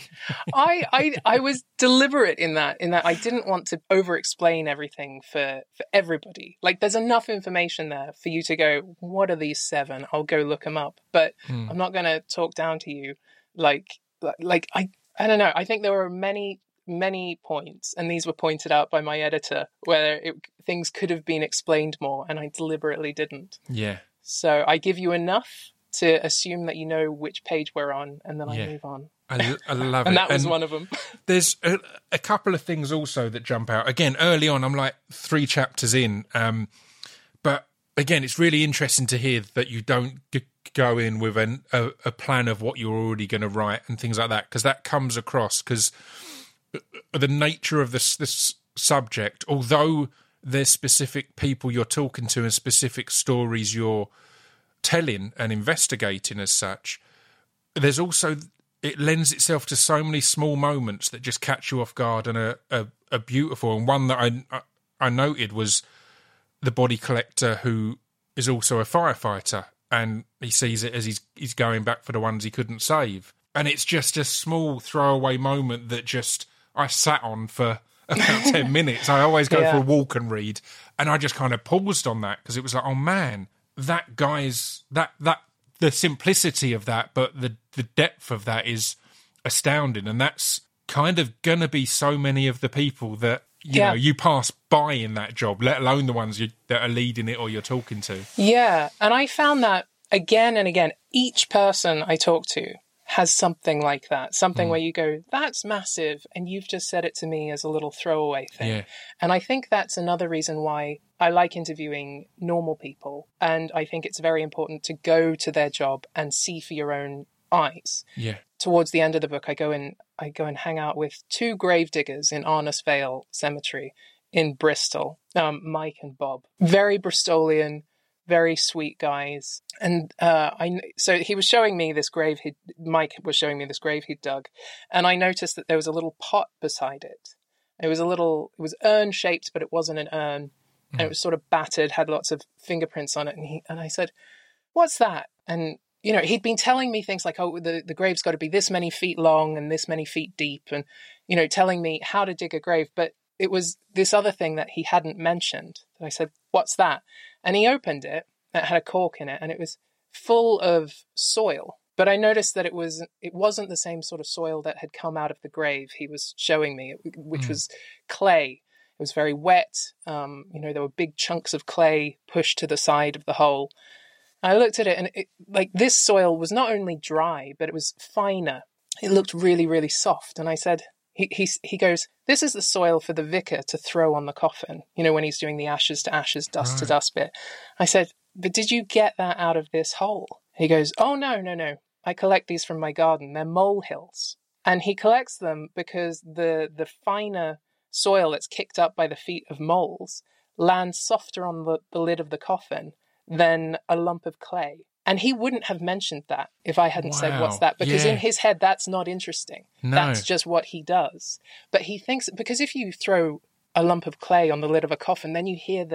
I was deliberate in that I didn't want to over-explain everything for everybody. Like, there's enough information there for you to go, what are these 7? I'll go look them up. But I'm not going to talk down to you like I don't know. I think there were many points, and these were pointed out by my editor, where things could have been explained more, and I deliberately didn't. Yeah. So I give you enough to assume that you know which page we're on, and then I move on. I love it. And that was one of them. There's a couple of things also that jump out. Again, early on, I'm like 3 chapters in. But again, it's really interesting to hear that you don't go in with a plan of what you're already going to write and things like that, because that comes across, because the nature of this subject, although there's specific people you're talking to and specific stories you're telling and investigating as such, there's also, it lends itself to so many small moments that just catch you off guard and are beautiful. And one that I noted was the body collector, who is also a firefighter, and he sees it as he's going back for the ones he couldn't save. And it's just a small throwaway moment that just I sat on for about 10 minutes. I always go for a walk and read, and I just kind of paused on that, because it was like, oh man, that guy's that the simplicity of that, but the depth of that is astounding. And that's kind of gonna be so many of the people that you know you pass by in that job, let alone the ones that are leading it or you're talking to. Yeah, and I found that again and again. Each person I talk to has something like that, something where you go, that's massive, and you've just said it to me as a little throwaway thing. Yeah. And I think that's another reason why I like interviewing normal people, and I think it's very important to go to their job and see for your own eyes. Yeah. Towards the end of the book, I go and hang out with 2 grave diggers in Arnos Vale Cemetery in Bristol, Mike and Bob. Very Bristolian, very sweet guys. And so he was showing me this grave, Mike was showing me this grave he'd dug, and I noticed that there was a little pot beside it. It was urn-shaped, but it wasn't an urn, and it was sort of battered, had lots of fingerprints on it, and I said, what's that? And you know, he'd been telling me things like, oh, the grave's got to be this many feet long and this many feet deep, and, you know, telling me how to dig a grave. But it was this other thing that he hadn't mentioned. And I said, what's that? And he opened it. It had a cork in it, and it was full of soil. But I noticed that it wasn't the same sort of soil that had come out of the grave he was showing me, which was clay. It was very wet. You know, there were big chunks of clay pushed to the side of the hole. I looked at it, and this soil was not only dry, but it was finer. It looked really, really soft. And I said, he goes, this is the soil for the vicar to throw on the coffin, you know, when he's doing the ashes to ashes, dust to dust bit. I said, but did you get that out of this hole? He goes, oh, no. I collect these from my garden. They're molehills. And he collects them because the finer soil that's kicked up by the feet of moles lands softer on the lid of the coffin than a lump of clay. And he wouldn't have mentioned that if I hadn't said, what's that? Because in his head, that's not interesting. No. That's just what he does. But he thinks, because if you throw a lump of clay on the lid of a coffin, then you hear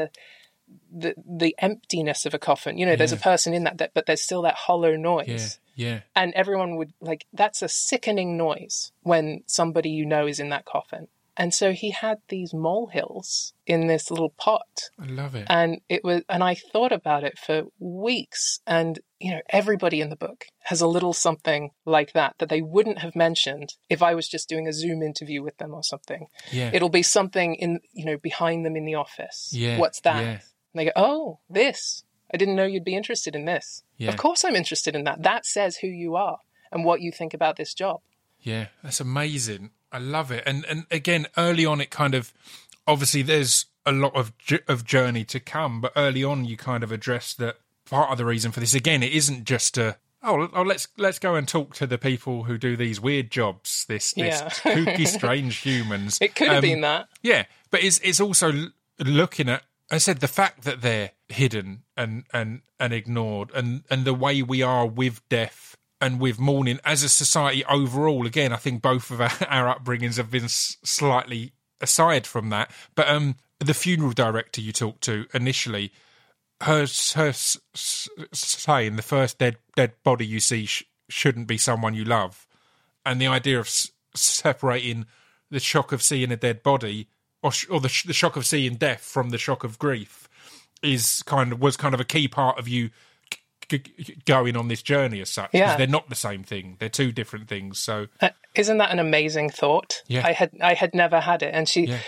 the emptiness of a coffin. You know, there's a person in that, but there's still that hollow noise. Yeah. And everyone would that's a sickening noise when somebody you know is in that coffin. And so he had these molehills in this little pot. I love it. And I thought about it for weeks. And, you know, everybody in the book has a little something like that they wouldn't have mentioned if I was just doing a Zoom interview with them or something. Yeah. It'll be something behind them in the office. Yeah. What's that? Yeah. And they go, oh, this. I didn't know you'd be interested in this. Yeah. Of course I'm interested in that. That says who you are and what you think about this job. Yeah, that's amazing. I love it. And again, early on, it kind of, obviously there's a lot of journey to come, but early on you kind of address that part of the reason for this. Again, it isn't just let's go and talk to the people who do these weird jobs, this kooky, strange humans. It could have been that. Yeah, but it's also looking at, I said, the fact that they're hidden and ignored, and the way we are with death and with mourning as a society overall. Again, I think both of our upbringings have been slightly aside from that. But the funeral director you talked to initially, her saying the first dead body you see shouldn't be someone you love. And the idea of separating the shock of seeing a dead body or the shock of seeing death from the shock of grief was kind of a key part of you going on this journey as such. Yeah. They're not the same thing. They're two different things. So isn't that an amazing thought? Yeah. I had never had it. And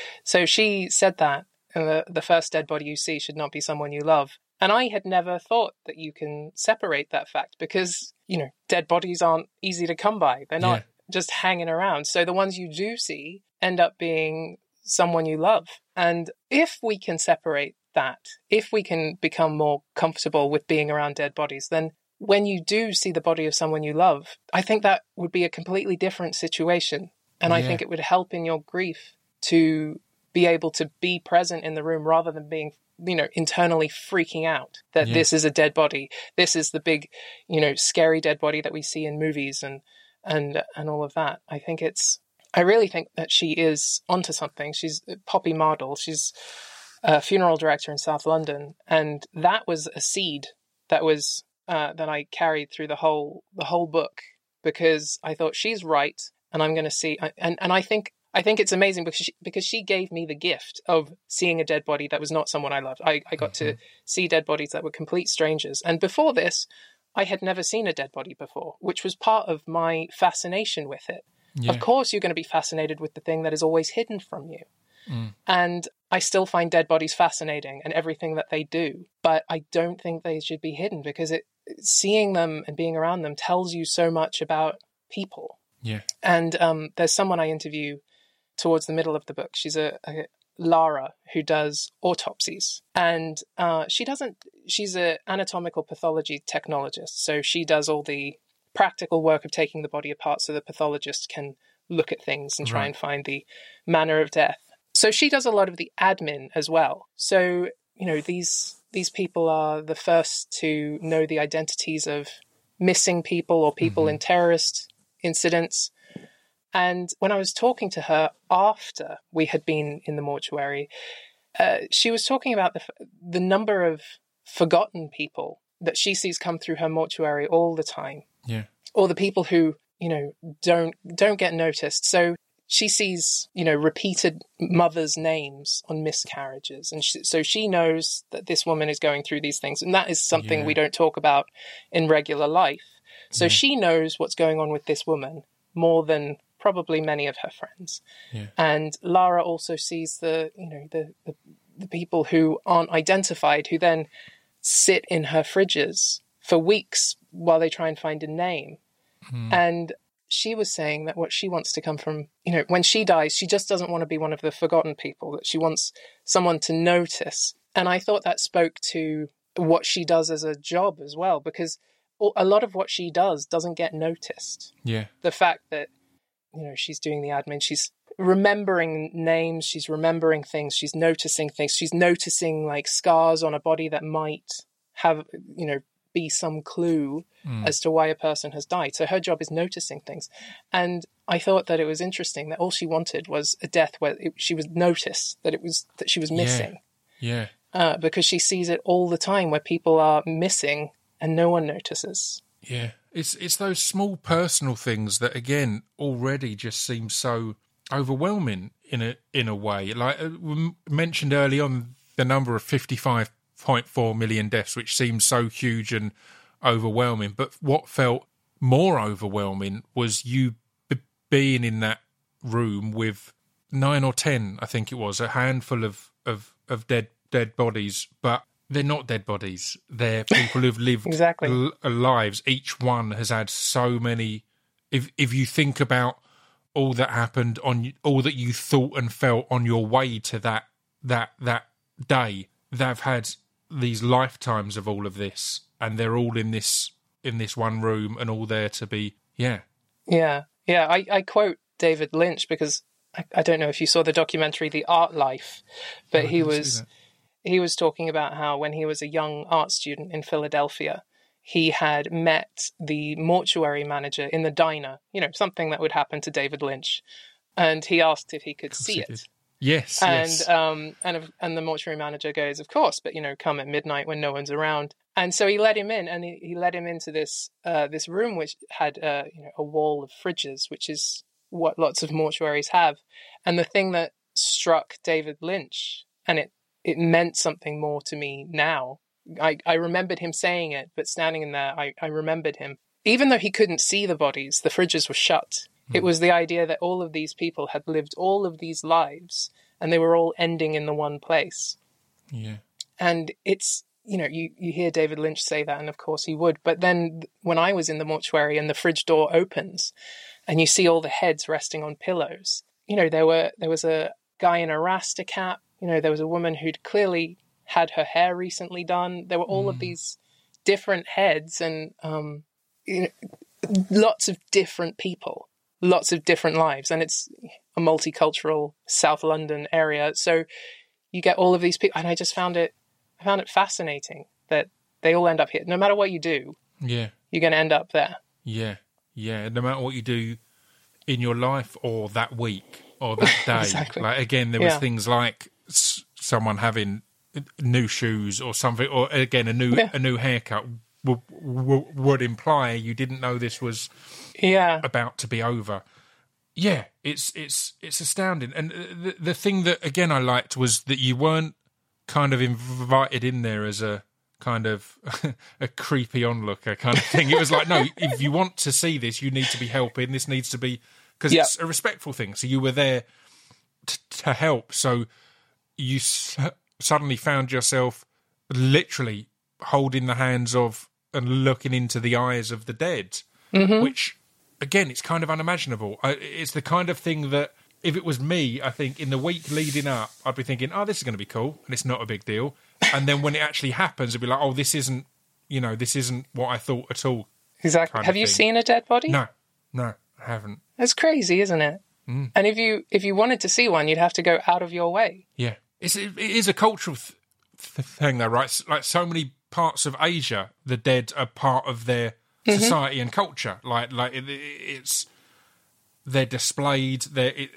she said that the first dead body you see should not be someone you love. And I had never thought that you can separate that fact because, dead bodies aren't easy to come by. They're not just hanging around. So the ones you do see end up being someone you love. And if we can separate that, if we can become more comfortable with being around dead bodies, then when you do see the body of someone you love, I think that would be a completely different situation. And I think it would help in your grief to be able to be present in the room rather than being, internally freaking out that this is a dead body. This is the big, scary dead body that we see in movies and all of that. I really think that she is onto something. She's Poppy Mardle. She's a funeral director in South London. And that was a seed that was, that I carried through the whole book, because I thought she's right. And I'm going to see, and I think it's amazing because she gave me the gift of seeing a dead body that was not someone I loved. I got to see dead bodies that were complete strangers. And before this, I had never seen a dead body before, which was part of my fascination with it. Yeah. Of course, you're going to be fascinated with the thing that is always hidden from you. And I still find dead bodies fascinating and everything that they do. But I don't think they should be hidden because seeing them and being around them tells you so much about people. Yeah. And there's someone I interview towards the middle of the book. She's a Lara who does autopsies, and she's an anatomical pathology technologist. So she does all the practical work of taking the body apart so the pathologist can look at things and try and find the manner of death. So she does a lot of the admin as well. So, these people are the first to know the identities of missing people or people in terrorist incidents. And when I was talking to her after we had been in the mortuary, she was talking about the number of forgotten people that she sees come through her mortuary all the time. Yeah. Or the people who, don't get noticed. So she sees, repeated mothers' names on miscarriages. And so she knows that this woman is going through these things. And that is something we don't talk about in regular life. So she knows what's going on with this woman more than probably many of her friends. Yeah. And Lara also sees the people who aren't identified, who then sit in her fridges for weeks while they try and find a name. And she was saying that what she wants to come from, when she dies, she just doesn't want to be one of the forgotten people, that she wants someone to notice. And I thought that spoke to what she does as a job as well, because a lot of what she does doesn't get noticed. Yeah. The fact that, she's doing the admin, she's remembering names, she's remembering things, she's noticing things, she's noticing like scars on a body that might have, be some clue as to why a person has died. So her job is noticing things. And I thought that it was interesting that all she wanted was a death where she was noticed that she was missing. Yeah. Because she sees it all the time where people are missing and no one notices. Yeah. It's those small personal things that, again, already just seem so overwhelming in a way. Like we mentioned early on, the number of 55.4 million deaths, which seems so huge and overwhelming. But what felt more overwhelming was you being in that room with 9 or 10, I think it was, a handful of dead bodies, but they're not dead bodies. They're people who've lived exactly. Lives. Each one has had so many. If you think about all that happened, on all that you thought and felt on your way to that day, they've had these lifetimes of all of this, and they're all in this one room and all there to be. Yeah. I quote David Lynch because I don't know if you saw the documentary The Art Life, but he was talking about how when he was a young art student in Philadelphia, he had met the mortuary manager in the diner, something that would happen to David Lynch. And he asked if he could see it. Yes. And the mortuary manager goes, of course, but, come at midnight when no one's around. And so he let him in, and he let him into this this room, which had a wall of fridges, which is what lots of mortuaries have. And the thing that struck David Lynch, and it meant something more to me now. I remembered him saying it, but standing in there, I remembered him. Even though he couldn't see the bodies, the fridges were shut. It was the idea that all of these people had lived all of these lives, and they were all ending in the one place. Yeah. And it's, you hear David Lynch say that, and of course he would. But then when I was in the mortuary and the fridge door opens and you see all the heads resting on pillows, there was a guy in a Rasta cap, there was a woman who'd clearly had her hair recently done. There were all of these different heads and lots of different people, lots of different lives. And it's a multicultural South London area. So you get all of these people, and I found it fascinating that they all end up here. No matter what you do, you're going to end up there. Yeah. No matter what you do in your life or that week or that day. Exactly. Like, again, there was things like someone having new shoes or something, or again, a new haircut would imply you didn't know this was about to be over. Yeah, it's astounding. And the thing that, again, I liked was that you weren't kind of invited in there as a kind of a creepy onlooker kind of thing. It was like, no, if you want to see this, you need to be helping. This needs to be, because it's a respectful thing. So you were there to help. So you suddenly found yourself literally holding the hands of and looking into the eyes of the dead, which, again, it's kind of unimaginable. It's the kind of thing that, if it was me, I think in the week leading up, I'd be thinking, oh, this is going to be cool, and it's not a big deal. And then when it actually happens, it'd be like, oh, this isn't what I thought at all. Exactly. Have you seen a dead body? No, I haven't. That's crazy, isn't it? And if you wanted to see one, you'd have to go out of your way. Yeah. It is a cultural thing, though, right? Like, so many parts of Asia, the dead are part of their society and culture. Like it's they're displayed.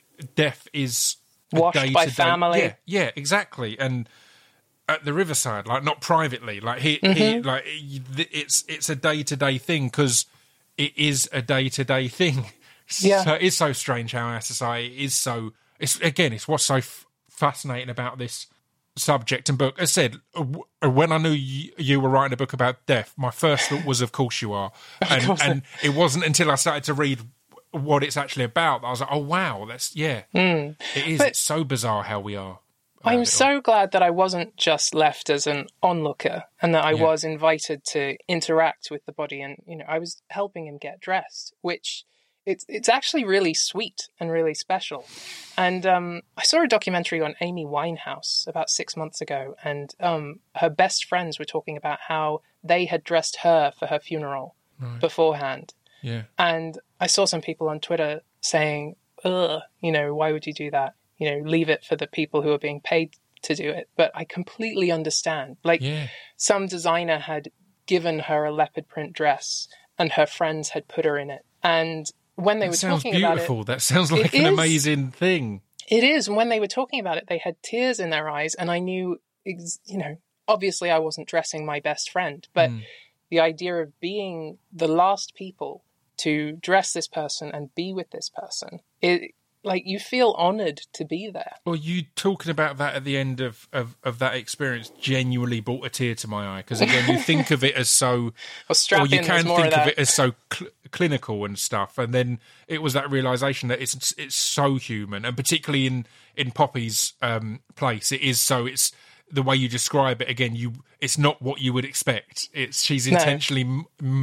Death is washed by family. Yeah, exactly. And at the Riverside, like, not privately, like here, like it's a day-to-day thing, because it is a day-to-day thing. Yeah. So it's so strange how our society is so. It's what's so fascinating about this subject and book. As I said, when I knew you were writing a book about death, my first thought was, of course you are. And it wasn't until I started to read what it's actually about that I was like, oh, wow, that's, it is. But it's so bizarre how we are. I'm so glad that I wasn't just left as an onlooker, and that I was invited to interact with the body, and, I was helping him get dressed, which it's actually really sweet and really special. And I saw a documentary on Amy Winehouse about 6 months ago, and her best friends were talking about how they had dressed her for her funeral beforehand. Yeah. And I saw some people on Twitter saying, ugh, why would you do that? Leave it for the people who are being paid to do it. But I completely understand. Some designer had given her a leopard print dress, and her friends had put her in it. And when they were talking about it... That sounds like an amazing thing. It is. And when they were talking about it, they had tears in their eyes. And I knew, obviously I wasn't dressing my best friend, but the idea of being the last people to dress this person and be with this person, you feel honoured to be there. Well, you talking about that at the end of that experience genuinely brought a tear to my eye, because, again, you think of it as so... or you can think of it as so clinical and stuff, and then it was that realisation that it's so human, and particularly in Poppy's place, it is so... It's the way you describe it, again, it's not what you would expect. She's intentionally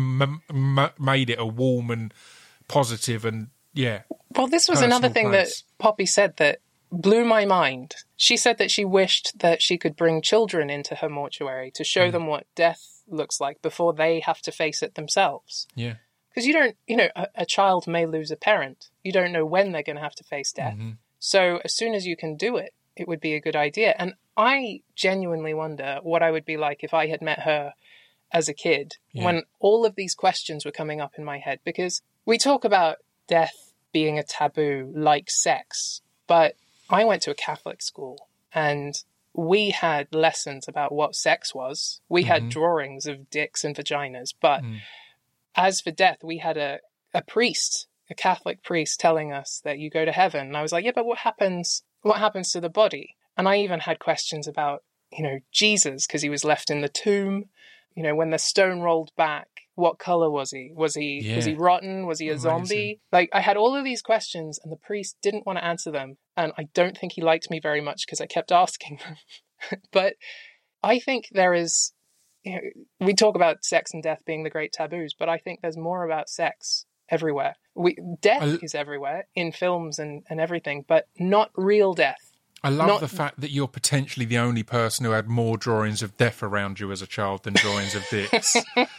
made it a warm and positive and... Yeah. Well, this was another thing that Poppy said that blew my mind. She said that she wished that she could bring children into her mortuary to show them what death looks like before they have to face it themselves. Yeah. Because you don't, a child may lose a parent. You don't know when they're going to have to face death. So as soon as you can do it, it would be a good idea. And I genuinely wonder what I would be like if I had met her as a kid, when all of these questions were coming up in my head. Because we talk about death being a taboo like sex, but I went to a Catholic school, and we had lessons about what sex was. We had drawings of dicks and vaginas. But as for death, we had a priest, a Catholic priest, telling us that you go to heaven. And I was like, yeah, but what happens to the body? And I even had questions about, Jesus, because he was left in the tomb. When the stone rolled back, what color was he? Was he rotten? Was he a zombie? Like, I had all of these questions, and the priest didn't want to answer them. And I don't think he liked me very much because I kept asking them. But I think there is, we talk about sex and death being the great taboos, but I think there's more about sex everywhere. Death is everywhere in films and everything, but not real death. I love the fact that you're potentially the only person who had more drawings of death around you as a child than drawings of dicks.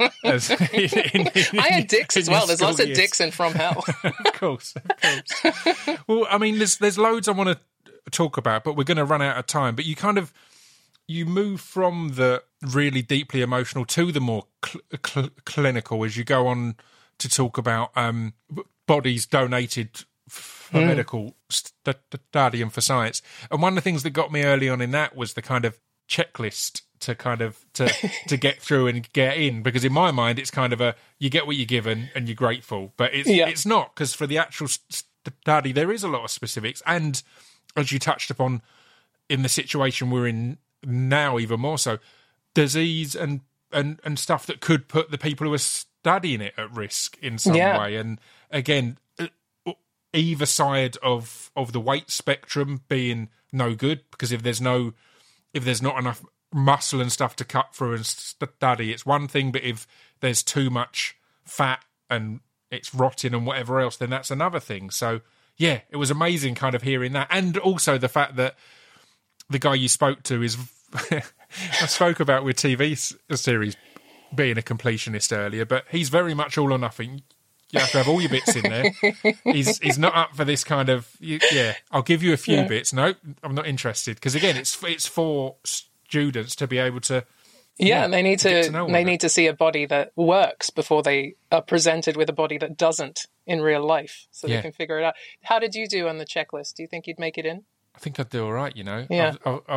I had dicks as well. There's lots of dicks in From Hell. Of course. Well, I mean, there's loads I want to talk about, but we're going to run out of time. But you move from the really deeply emotional to the more clinical as you go on to talk about bodies donated for medical study and for science. And one of the things that got me early on in that was the kind of checklist to get through and get in, because in my mind it's kind of you get what you're given and you're grateful, but it's not, because for the actual study there is a lot of specifics, and as you touched upon in the situation we're in now, even more so, disease and stuff that could put the people who are studying it at risk in some way. And again, either side of the weight spectrum being no good, because if there's not enough muscle and stuff to cut through and study, it's one thing, but if there's too much fat and it's rotting and whatever else, then that's another thing. So yeah, it was amazing kind of hearing that, and also the fact that the guy you spoke to is I spoke about with TV series being a completionist earlier, but he's very much all or nothing. You have to have all your bits in there. He's not up for this kind of, I'll give you a few bits. No, I'm not interested. Because again, it's for students to be able to. And they need to see a body that works before they are presented with a body that doesn't in real life, so they can figure it out. How did you do on the checklist? Do you think you'd make it in? I think I'd do all right. Yeah.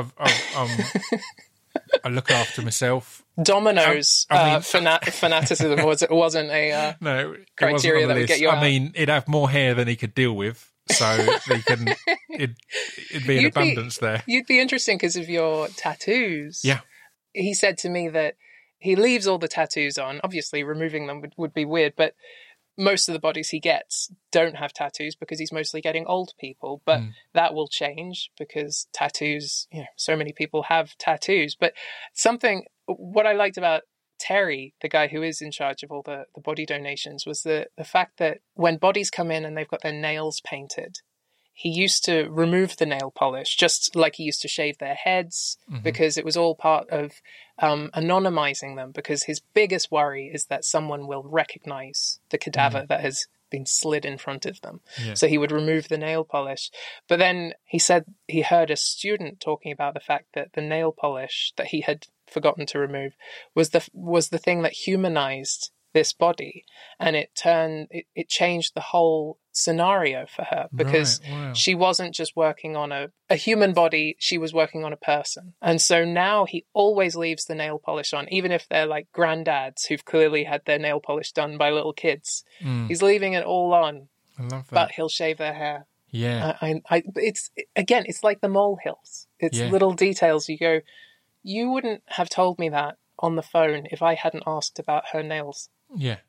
I look after myself. Domino's fanaticism wasn't a criteria that would get you out. I mean, he'd have more hair than he could deal with, so it'd be an abundance there. You'd be interesting because of your tattoos. Yeah. He said to me that he leaves all the tattoos on. Obviously, removing them would be weird, but most of the bodies he gets don't have tattoos because he's mostly getting old people. But that will change because tattoos, so many people have tattoos. But what I liked about Terry, the guy who is in charge of all the body donations, was the fact that when bodies come in and they've got their nails painted, he used to remove the nail polish, just like he used to shave their heads, because it was all part of anonymizing them, because his biggest worry is that someone will recognize the cadaver that has been slid in front of them. Yeah. So he would remove the nail polish. But then he said he heard a student talking about the fact that the nail polish that he had forgotten to remove was the thing that humanized this body, and it changed the whole scenario for her, because she wasn't just working on a human body, she was working on a person. And so now he always leaves the nail polish on, even if they're like granddads who've clearly had their nail polish done by little kids. He's leaving it all on. I love that. But he'll shave their hair. Yeah. It's like the molehills. It's little details. You go, you wouldn't have told me that on the phone if I hadn't asked about her nails. Yeah.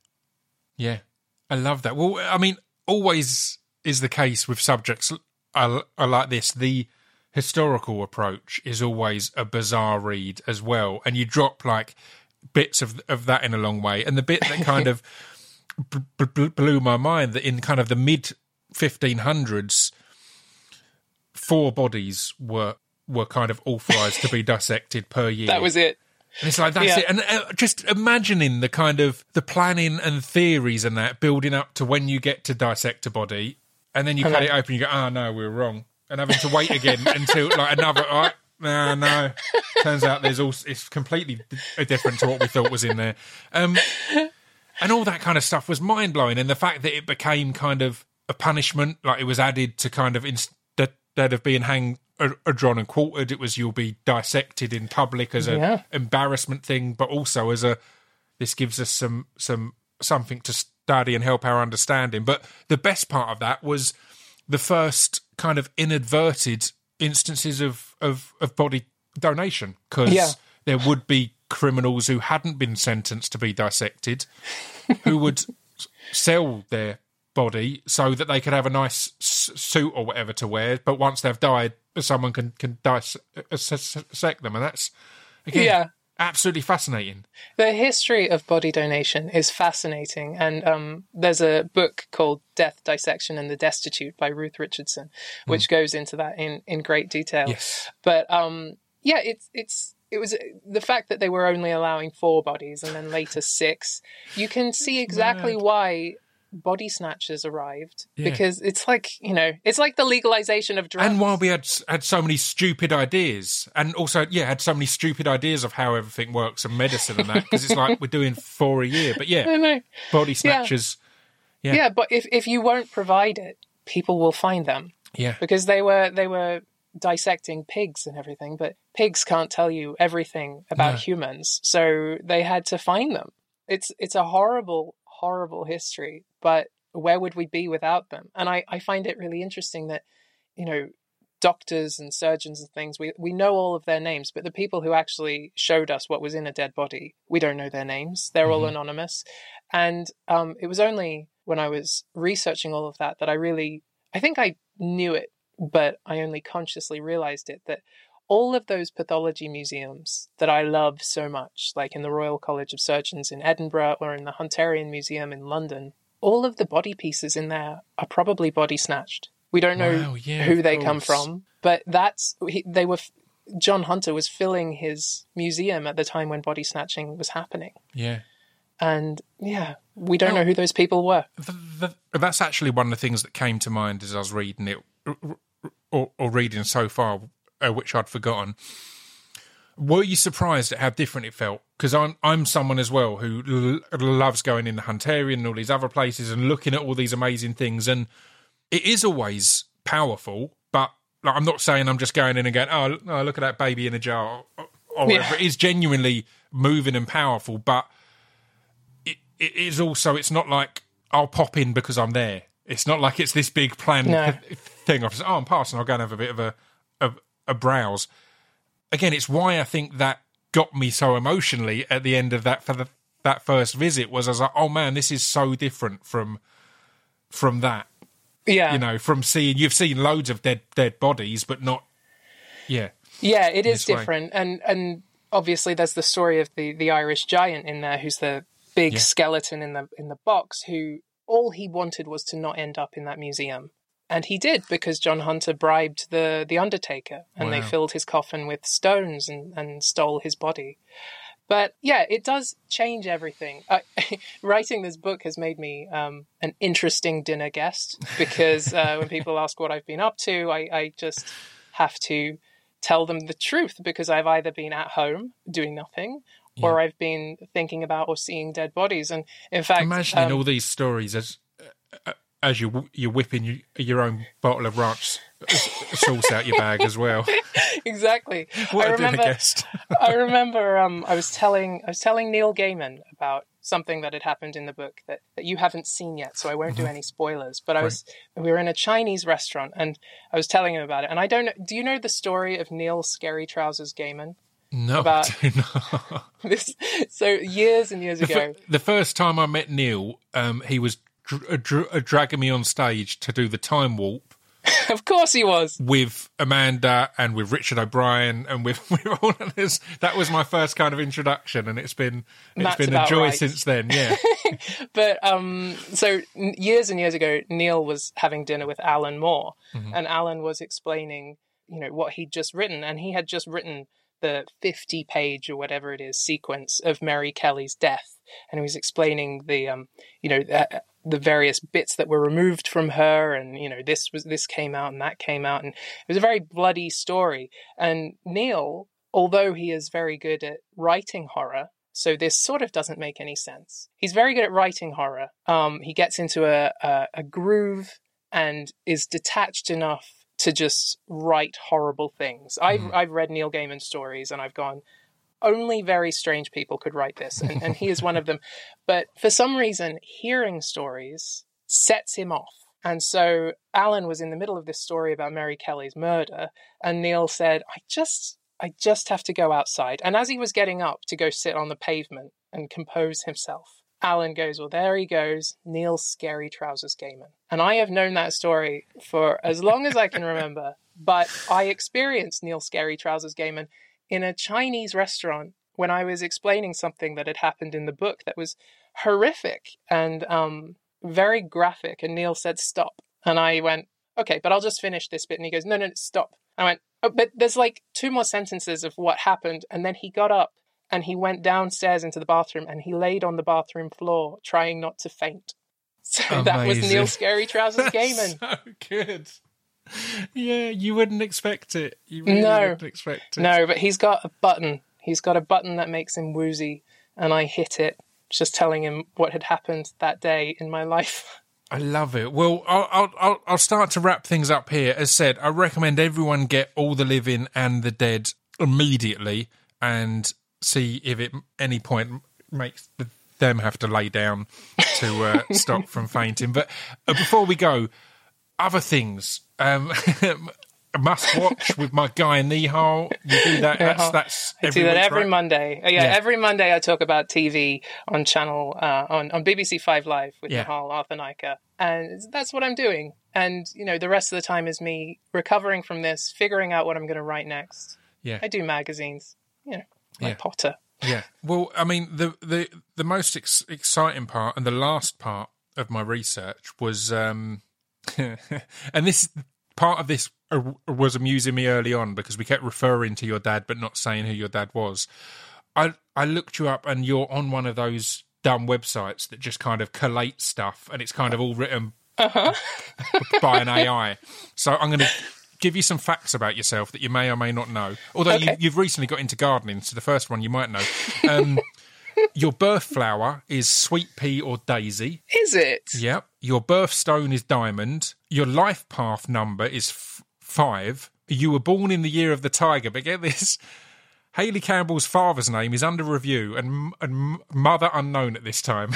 I love that. Well, I mean, always is the case with subjects like this. The historical approach is always a bizarre read as well, and you drop like bits of that in a long way. And the bit that kind of blew my mind, that in kind of the mid 1500s, 4 bodies were kind of authorised to be dissected per year. That was it. And it's like, that's it. And just imagining the kind of the planning and theories and that building up to when you get to dissect a body, and then you cut it open, you go, oh no, we were wrong. And having to wait again until like another, no. Turns out it's completely different to what we thought was in there. And all that kind of stuff was mind blowing. And the fact that it became kind of a punishment, like it was added to kind of, instead of being are drawn and quartered. It was you'll be dissected in public as an embarrassment thing, but also as this gives us something to study and help our understanding. But the best part of that was the first kind of inadverted instances of body donation, because there would be criminals who hadn't been sentenced to be dissected who would sell their body so that they could have a nice suit or whatever to wear, but once they've died, someone can dissect them, and that's again absolutely fascinating. The history of body donation is fascinating, and there's a book called Death, Dissection and the Destitute by Ruth Richardson, which goes into that in great detail. Yes. But it was the fact that they were only allowing 4 bodies and then later 6. You can see exactly why body snatchers arrived, because it's like, it's like the legalization of drugs. And while we had so many stupid ideas, and also had so many stupid ideas of how everything works and medicine and that, because it's like we're doing 4 a year, but I know. Body snatchers. But if you won't provide it, people will find them. Because they were dissecting pigs and everything, but pigs can't tell you everything about humans, so they had to find them. It's a horrible history, but where would we be without them? And I find it really interesting that, doctors and surgeons and things, we know all of their names, but the people who actually showed us what was in a dead body, we don't know their names. They're all anonymous. And it was only when I was researching all of that I think I knew it, but I only consciously realized it, that all of those pathology museums that I love so much, like in the Royal College of Surgeons in Edinburgh or in the Hunterian Museum in London, all of the body pieces in there are probably body snatched. We don't know who they come from, but John Hunter was filling his museum at the time when body snatching was happening. Yeah. And we don't know who those people were. That's actually one of the things that came to mind as I was reading it, or reading so far, which I'd forgotten. Were you surprised at how different it felt? Because I'm someone as well who loves going in the Hunterian and all these other places and looking at all these amazing things, and it is always powerful, but I'm not saying I'm just going in and going, oh look at that baby in a jar, or whatever. It is genuinely moving and powerful, but it is also, it's not like I'll pop in because I'm there. It's not like it's this big planned thing. I'm passing, I'll go and have a bit of a browse. Again, it's why I think that got me so emotionally at the end of that, for that first visit, was I was like, oh man, this is so different from that. Yeah. From you've seen loads of dead bodies, but not, Yeah, it is different. And obviously there's the story of the Irish giant in there, who's the big skeleton in the box, who all he wanted was to not end up in that museum. And he did, because John Hunter bribed the undertaker, and they filled his coffin with stones and stole his body. But it does change everything. Writing this book has made me an interesting dinner guest, because when people ask what I've been up to, I just have to tell them the truth, because I've either been at home doing nothing, or I've been thinking about or seeing dead bodies. And in fact, imagining all these stories as you're whipping your own bottle of ranch sauce out your bag as well. Exactly. What a dinner guest. I remember I was telling Neil Gaiman about something that had happened in the book that you haven't seen yet, so I won't do any spoilers. But we were in a Chinese restaurant, and I was telling him about it. And I don't know, do you know the story of Neil Scary Trousers Gaiman? No, I do not. So years and years ago. The first time I met Neil, he was dragging me on stage to do the time warp. Of course he was. With Amanda and with Richard O'Brien and with all of this. That was my first kind of introduction, and it's been a joy since then, yeah. But so years and years ago, Neil was having dinner with Alan Moore, and Alan was explaining, what he'd just written, and he had just written the 50-page or whatever it is sequence of Mary Kelly's death, and he was explaining the various bits that were removed from her, and this came out and that came out, and it was a very bloody story. And Neil, although he is very good at writing horror, so this sort of doesn't make any sense. He's very good at writing horror. He gets into a groove and is detached enough to just write horrible things. I've read Neil Gaiman stories and I've gone, only very strange people could write this, and he is one of them. But for some reason, hearing stories sets him off. And so Alan was in the middle of this story about Mary Kelly's murder, and Neil said, I just have to go outside. And as he was getting up to go sit on the pavement and compose himself, Alan goes, well, there he goes, Neil's Scary Trousers Gaiman. And I have known that story for as long as I can remember, but I experienced Neil Scary Trousers Gaiman in a Chinese restaurant when I was explaining something that had happened in the book that was horrific and very graphic. And Neil said, stop. And I went, okay, but I'll just finish this bit. And he goes, no, stop. I went, oh, but there's like 2 more sentences of what happened. And then he got up and he went downstairs into the bathroom and he laid on the bathroom floor trying not to faint. So Amazing. That was Neil Scary Trousers Gaiman. So good. Yeah, you wouldn't expect it. You really wouldn't expect it. No, but he's got a button. He's got a button that makes him woozy, and I hit it, just telling him what had happened that day in my life. I love it. Well, I'll start to wrap things up here. As said, I recommend everyone get All the Living and the Dead immediately and see if at any point makes them have to lay down to stop from fainting. But before we go, other things. Must watch with my guy Nihal. You do that. That's every week, every right? Monday. Every Monday I talk about TV on channel on BBC 5 Live with Nihal Arthur-Nyka, and that's what I'm doing. And the rest of the time is me recovering from this, figuring out what I'm going to write next. Yeah, I do magazines. Like Potter. Yeah. Well, I mean, the most exciting part and the last part of my research was, and this part of this was amusing me early on because we kept referring to your dad but not saying who your dad was. I looked you up and you're on one of those dumb websites that just kind of collate stuff and it's kind of all written by an AI. So I'm going to give you some facts about yourself that you may or may not know. Although you've recently got into gardening, so the first one you might know. Your birth flower is sweet pea or daisy. Is it? Yep. Your birthstone is diamond. Your life path number is 5. You were born in the year of the tiger, but get this, Hayley Campbell's father's name is under review and mother unknown at this time.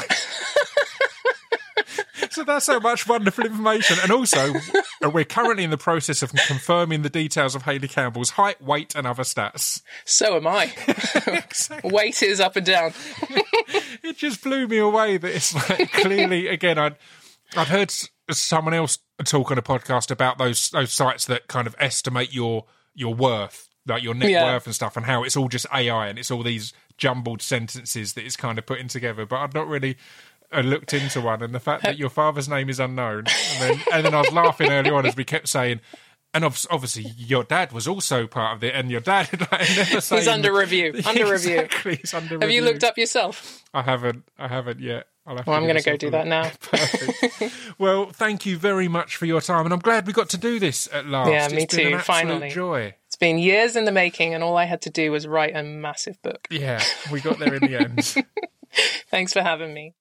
So that's so much wonderful information. And also, we're currently in the process of confirming the details of Hayley Campbell's height, weight and other stats. So am I. Exactly. Weight is up and down. It just blew me away that it's like clearly, again, I'd heard someone else talk on a podcast about those sites that kind of estimate your worth, like your net worth and stuff, and how it's all just AI and it's all these jumbled sentences that it's kind of putting together. But I'd not really looked into one, and the fact that your father's name is unknown, and then I was laughing early on as we kept saying, and obviously your dad was also part of it, and your dad never saying he's under review. Under review. Exactly, he's under review. Have you looked up yourself? I haven't yet. I'm going to go do that now. Perfect. Well, thank you very much for your time, and I'm glad we got to do this at last. Yeah, me it's too. Been an finally, joy. It's been years in the making, and all I had to do was write a massive book. Yeah, we got there in the end. Thanks for having me.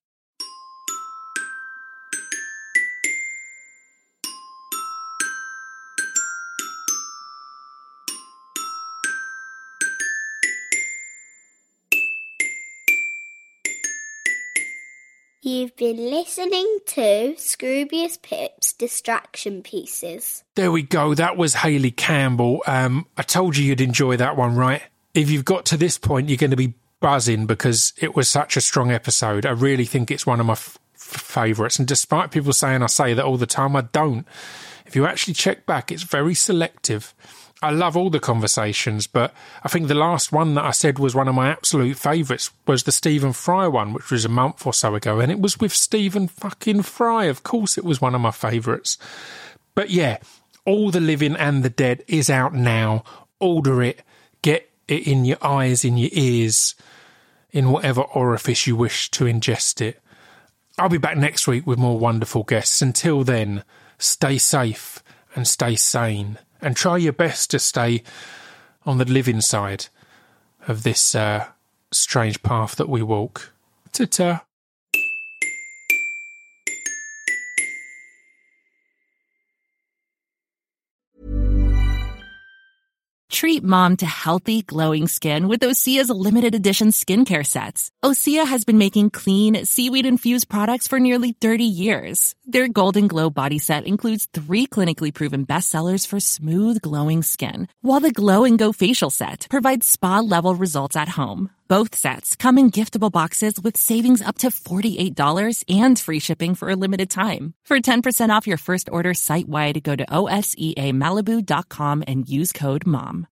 You've been listening to Scroobius Pip's Distraction Pieces. There we go. That was Hayley Campbell. I told you you'd enjoy that one, right? If you've got to this point, you're going to be buzzing because it was such a strong episode. I really think it's one of my favourites. And despite people saying I say that all the time, I don't. If you actually check back, it's very selective. I love all the conversations, but I think the last one that I said was one of my absolute favourites was the Stephen Fry one, which was a month or so ago, and it was with Stephen fucking Fry. Of course it was one of my favourites. But yeah, All the Living and the Dead is out now. Order it. Get it in your eyes, in your ears, in whatever orifice you wish to ingest it. I'll be back next week with more wonderful guests. Until then, stay safe and stay sane. And try your best to stay on the living side of this strange path that we walk. Ta-ta. Treat mom to healthy, glowing skin with Osea's limited edition skincare sets. Osea has been making clean, seaweed-infused products for nearly 30 years. Their Golden Glow body set includes 3 clinically proven bestsellers for smooth, glowing skin, while the Glow and Go facial set provides spa-level results at home. Both sets come in giftable boxes with savings up to $48 and free shipping for a limited time. For 10% off your first order site-wide, go to OSEAMalibu.com and use code MOM.